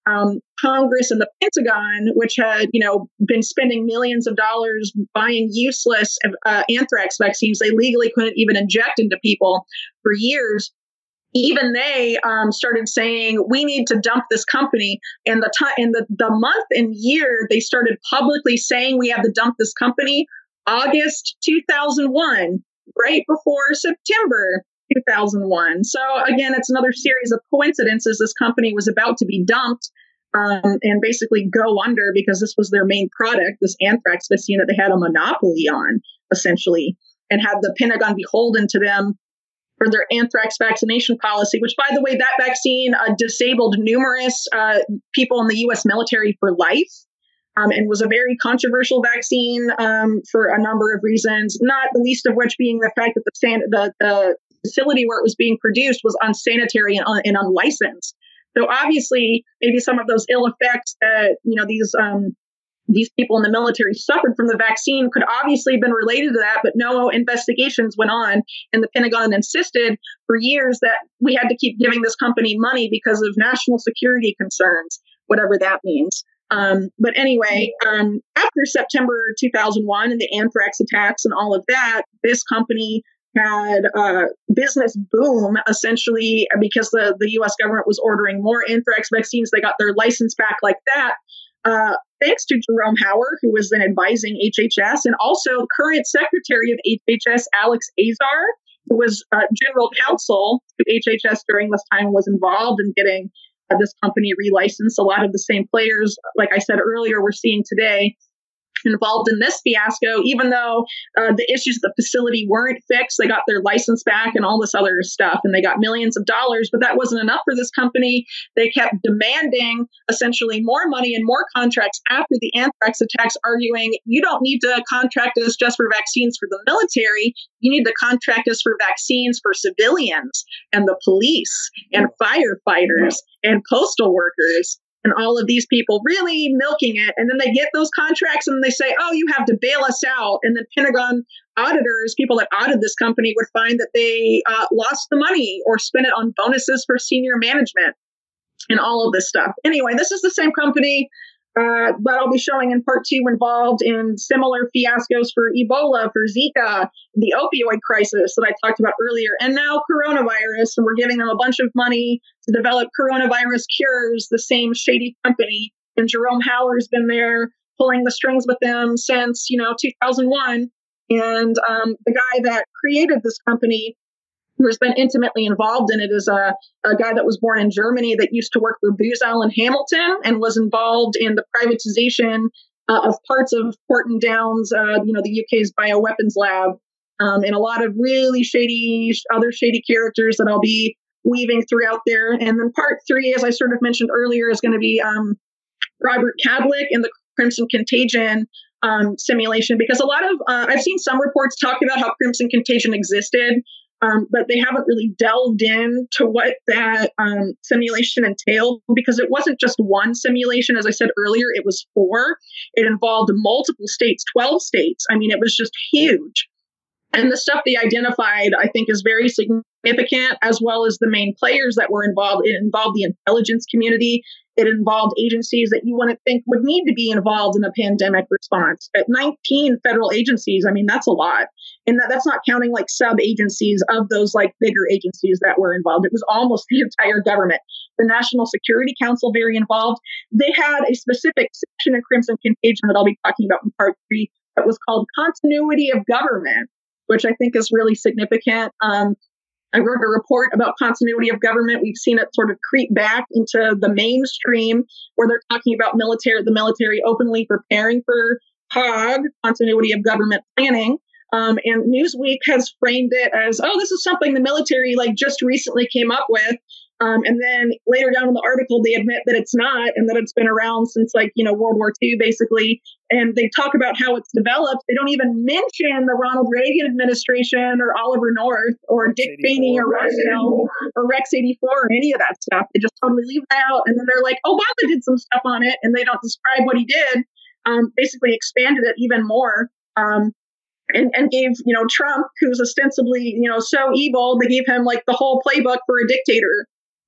um, Congress and the Pentagon, which had, you know, been spending millions of dollars buying useless uh, anthrax vaccines they legally couldn't even inject into people for years, even they um, started saying, we need to dump this company. And the time, in the, the month and year they started publicly saying we have to dump this company, August two thousand one, right before September two thousand one. So again, it's another series of coincidences. This company was about to be dumped um, and basically go under because this was their main product, this anthrax vaccine that they had a monopoly on, essentially, and had the Pentagon beholden to them for their anthrax vaccination policy, which, by the way, that vaccine uh, disabled numerous uh, people in the U S military for life. Um, and was a very controversial vaccine um, for a number of reasons, not the least of which being the fact that the, san- the, the facility where it was being produced was unsanitary and, un- and unlicensed. So obviously, maybe some of those ill effects that you know these um, these people in the military suffered from the vaccine could obviously have been related to that, but no investigations went on, and the Pentagon insisted for years that we had to keep giving this company money because of national security concerns, whatever that means. Um, but anyway, um, after September two thousand one and the anthrax attacks and all of that, this company had a business boom, essentially, because the, the U S government was ordering more anthrax vaccines. They got their license back like that, uh, thanks to Jerome Hauer, who was then advising H H S, and also current Secretary of H H S, Alex Azar, who was uh, general counsel to H H S during this time, was involved in getting this company relicensed. A lot of the same players, like I said earlier, we're seeing today involved in this fiasco, even though uh, the issues of the facility weren't fixed. They got their license back and all this other stuff, and they got millions of dollars, but that wasn't enough for this company. They kept demanding essentially more money and more contracts after the anthrax attacks, arguing, you don't need to contract us just for vaccines for the military. You need to contract us for vaccines for civilians and the police and firefighters and postal workers. And all of these people really milking it. And then they get those contracts and they say, oh, you have to bail us out. And then Pentagon auditors, people that audited this company, would find that they uh, lost the money or spent it on bonuses for senior management and all of this stuff. Anyway, this is the same company uh, that I'll be showing in part two, involved in similar fiascos for Ebola, for Zika, the opioid crisis that I talked about earlier, and now coronavirus. And we're giving them a bunch of money to develop coronavirus cures, the same shady company. And Jerome Hauer's been there pulling the strings with them since, you know, two thousand one. And um, the guy that created this company, who has been intimately involved in it, is a, a guy that was born in Germany that used to work for Booz Allen Hamilton and was involved in the privatization uh, of parts of Porton Downs, uh, you know, the U K's bioweapons lab, um, and a lot of really shady, other shady characters that I'll be weaving throughout there. And then part three, as I sort of mentioned earlier, is going to be um, Robert Kadlec and the Crimson Contagion um, simulation, because a lot of, uh, I've seen some reports talk about how Crimson Contagion existed, um, but they haven't really delved into what that um, simulation entailed, because it wasn't just one simulation. As I said earlier, it was four. It involved multiple states, twelve states. I mean, it was just huge. And the stuff they identified, I think, is very significant, as well as the main players that were involved. It involved the intelligence community. It involved agencies that you wouldn't think would need to be involved in a pandemic response. At nineteen federal agencies, I mean, that's a lot. And that, that's not counting like sub-agencies of those like bigger agencies that were involved. It was almost the entire government. The National Security Council, very involved. They had a specific section in Crimson Contagion that I'll be talking about in part three that was called Continuity of Government, which I think is really significant. Um, I wrote a report about continuity of government. We've seen it sort of creep back into the mainstream, where they're talking about military, the military openly preparing for C O G, continuity of government planning. Um, and Newsweek has framed it as, oh, this is something the military like just recently came up with. Um, and then later down in the article, they admit that it's not, and that it's been around since like, you know, World War Two, basically. And they talk about how it's developed. They don't even mention the Ronald Reagan administration or Oliver North or Rex Dick Cheney or, you know, or Rex eighty-four or any of that stuff. They just totally leave that out. And then they're like, Obama did some stuff on it, and they don't describe what he did. Um, basically expanded it even more. Um, And, and gave, you know, Trump, who's ostensibly, you know, so evil, they gave him like the whole playbook for a dictator.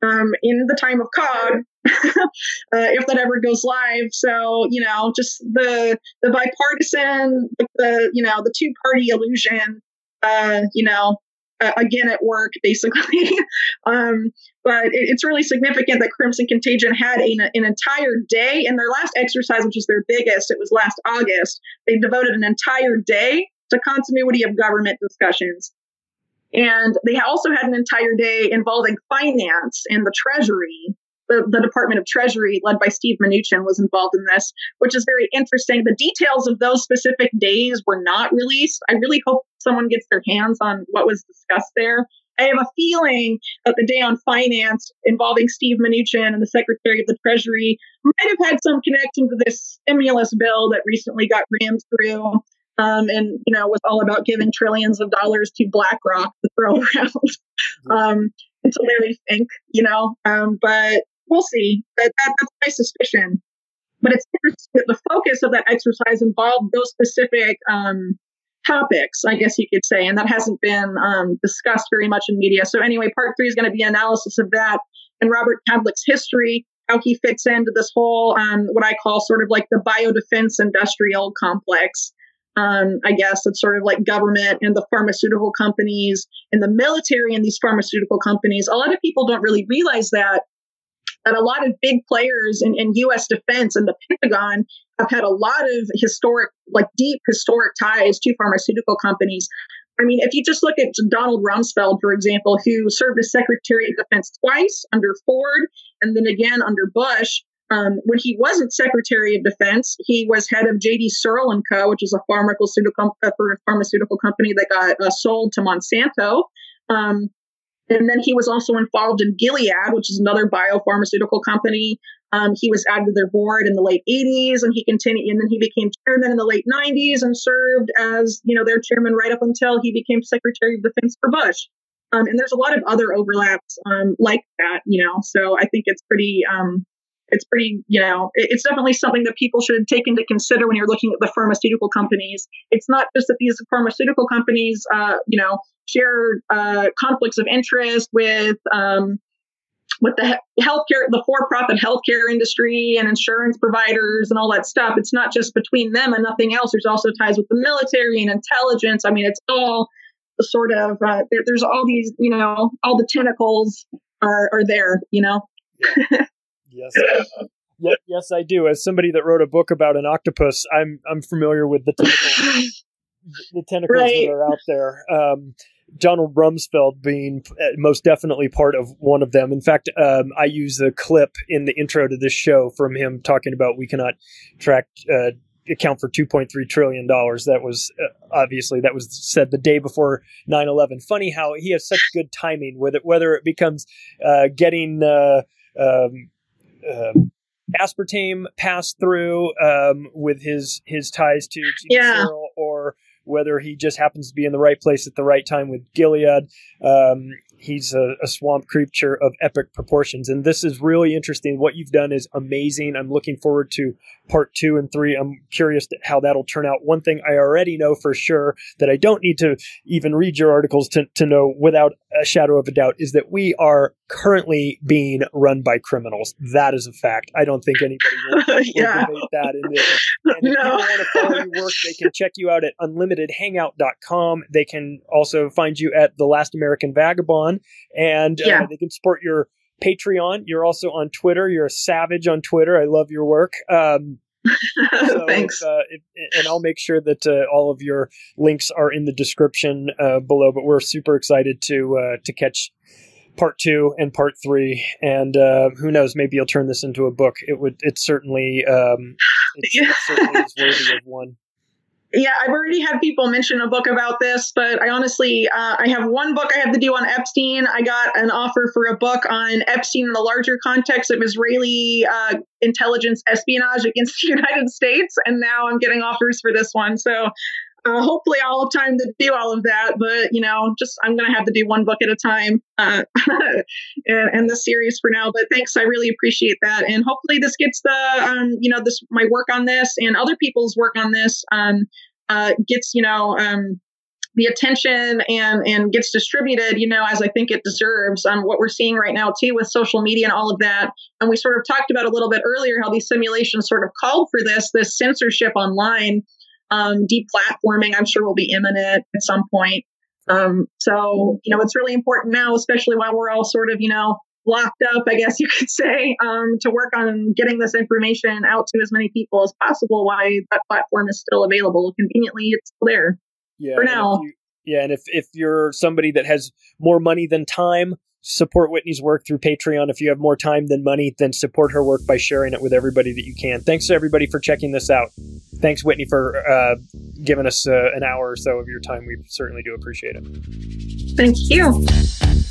um, in the time of C O G, uh, if that ever goes live. So, you know, just the the bipartisan, the, you know, the two-party illusion, uh, you know, uh, again at work, basically. um, but it, it's really significant that Crimson Contagion had a, an entire day in their last exercise, which was their biggest. It was last August. They devoted an entire day to continuity of government discussions. And they also had an entire day involving finance and the Treasury. The, the Department of Treasury, led by Steve Mnuchin, was involved in this, which is very interesting. The details of those specific days were not released. I really hope someone gets their hands on what was discussed there. I have a feeling that the day on finance involving Steve Mnuchin and the Secretary of the Treasury might have had some connection to this stimulus bill that recently got rammed through. Um, and, you know, was all about giving trillions of dollars to BlackRock to throw around um, until Larry Fink, you know. Um, but we'll see. That, that, that's my suspicion. But it's interesting that the focus of that exercise involved those specific um, topics, I guess you could say, and that hasn't been um, discussed very much in media. So anyway, part three is going to be an analysis of that and Robert Kadlec's history, how he fits into this whole, um, what I call sort of like the biodefense industrial complex. Um, I guess it's sort of like government and the pharmaceutical companies and the military and these pharmaceutical companies. A lot of people don't really realize that, that a lot of big players in, in U S defense and the Pentagon have had a lot of historic, like deep historic ties to pharmaceutical companies. I mean, if you just look at Donald Rumsfeld, for example, who served as Secretary of Defense twice under Ford and then again under Bush. Um, when he wasn't Secretary of Defense, he was head of J D Searle and Co., which is a pharmaceutical, uh, pharmaceutical company that got uh, sold to Monsanto. Um, and then he was also involved in Gilead, which is another biopharmaceutical company. Um, he was added to their board in the late eighties, and he continued, and then he became chairman in the late nineties and served as, you know, their chairman right up until he became Secretary of Defense for Bush. Um, and there's a lot of other overlaps um, like that, you know. So I think it's pretty. Um, It's pretty, you know, it's definitely something that people should take into consider when you're looking at the pharmaceutical companies. It's not just that these pharmaceutical companies, uh, you know, share uh, conflicts of interest with um, with the healthcare, the for-profit healthcare industry and insurance providers and all that stuff. It's not just between them and nothing else. There's also ties with the military and intelligence. I mean, it's all the sort of uh, there, there's all these, you know, all the tentacles are are there, you know. Yeah. Yes. Yeah, yes, I do. As somebody that wrote a book about an octopus, I'm I'm familiar with the tentacles, the tentacles right. that are out there. Um, Donald Rumsfeld being most definitely part of one of them. In fact, um, I use a clip in the intro to this show from him talking about we cannot track uh, account for two point three trillion dollars. That was uh, obviously that was said the day before nine eleven. Funny how he has such good timing with it, whether it becomes uh, getting. Uh, um, Uh, aspartame passed through um, with his his ties to G D yeah. Searle, or whether he just happens to be in the right place at the right time with Gilead. Um, he's a, a swamp creature of epic proportions, and this is really interesting. What you've done is amazing. I'm looking forward to part two and three. I'm curious to how that'll turn out. One thing I already know for sure that I don't need to even read your articles to, to know without a shadow of a doubt is that we are currently being run by criminals. That is a fact. I don't think anybody will, yeah. will debate that. In this. And if no. people want to follow your work, they can check you out at unlimited hangout dot com. They can also find you at The Last American Vagabond, and uh, yeah. they can support your Patreon. You're also on Twitter. You're a savage on Twitter. I love your work. Um, so Thanks. If, uh, if, and I'll make sure that uh, all of your links are in the description uh, below. But we're super excited to uh, to catch part two and part three. And uh, who knows? Maybe you'll turn this into a book. It would. It certainly. Um, it's, yeah. it certainly is worthy of one. Yeah, I've already had people mention a book about this, but I honestly, uh, I have one book I have to do on Epstein. I got an offer for a book on Epstein in the larger context of Israeli uh, intelligence espionage against the United States, and now I'm getting offers for this one. So uh, hopefully I'll have time to do all of that, but, you know, just I'm going to have to do one book at a time uh, and, and the series for now. But thanks, I really appreciate that. And hopefully this gets the, um, you know, this my work on this and other people's work on this um, uh, gets, you know, um, the attention and and gets distributed, you know, as I think it deserves. Um, what we're seeing right now too with social media and all of that, and we sort of talked about a little bit earlier how these simulations sort of called for this this censorship online, um, deplatforming. I'm sure will be imminent at some point. Um, so you know, it's really important now, especially while we're all sort of you know locked up, I guess you could say, um, to work on getting this information out to as many people as possible. Why that platform is still available conveniently, it's still there. Yeah, for now. You, yeah, and if, if you're somebody that has more money than time, support Whitney's work through Patreon. If you have more time than money, then support her work by sharing it with everybody that you can. Thanks to everybody for checking this out. Thanks, Whitney, for uh, giving us uh, an hour or so of your time. We certainly do appreciate it. Thank you.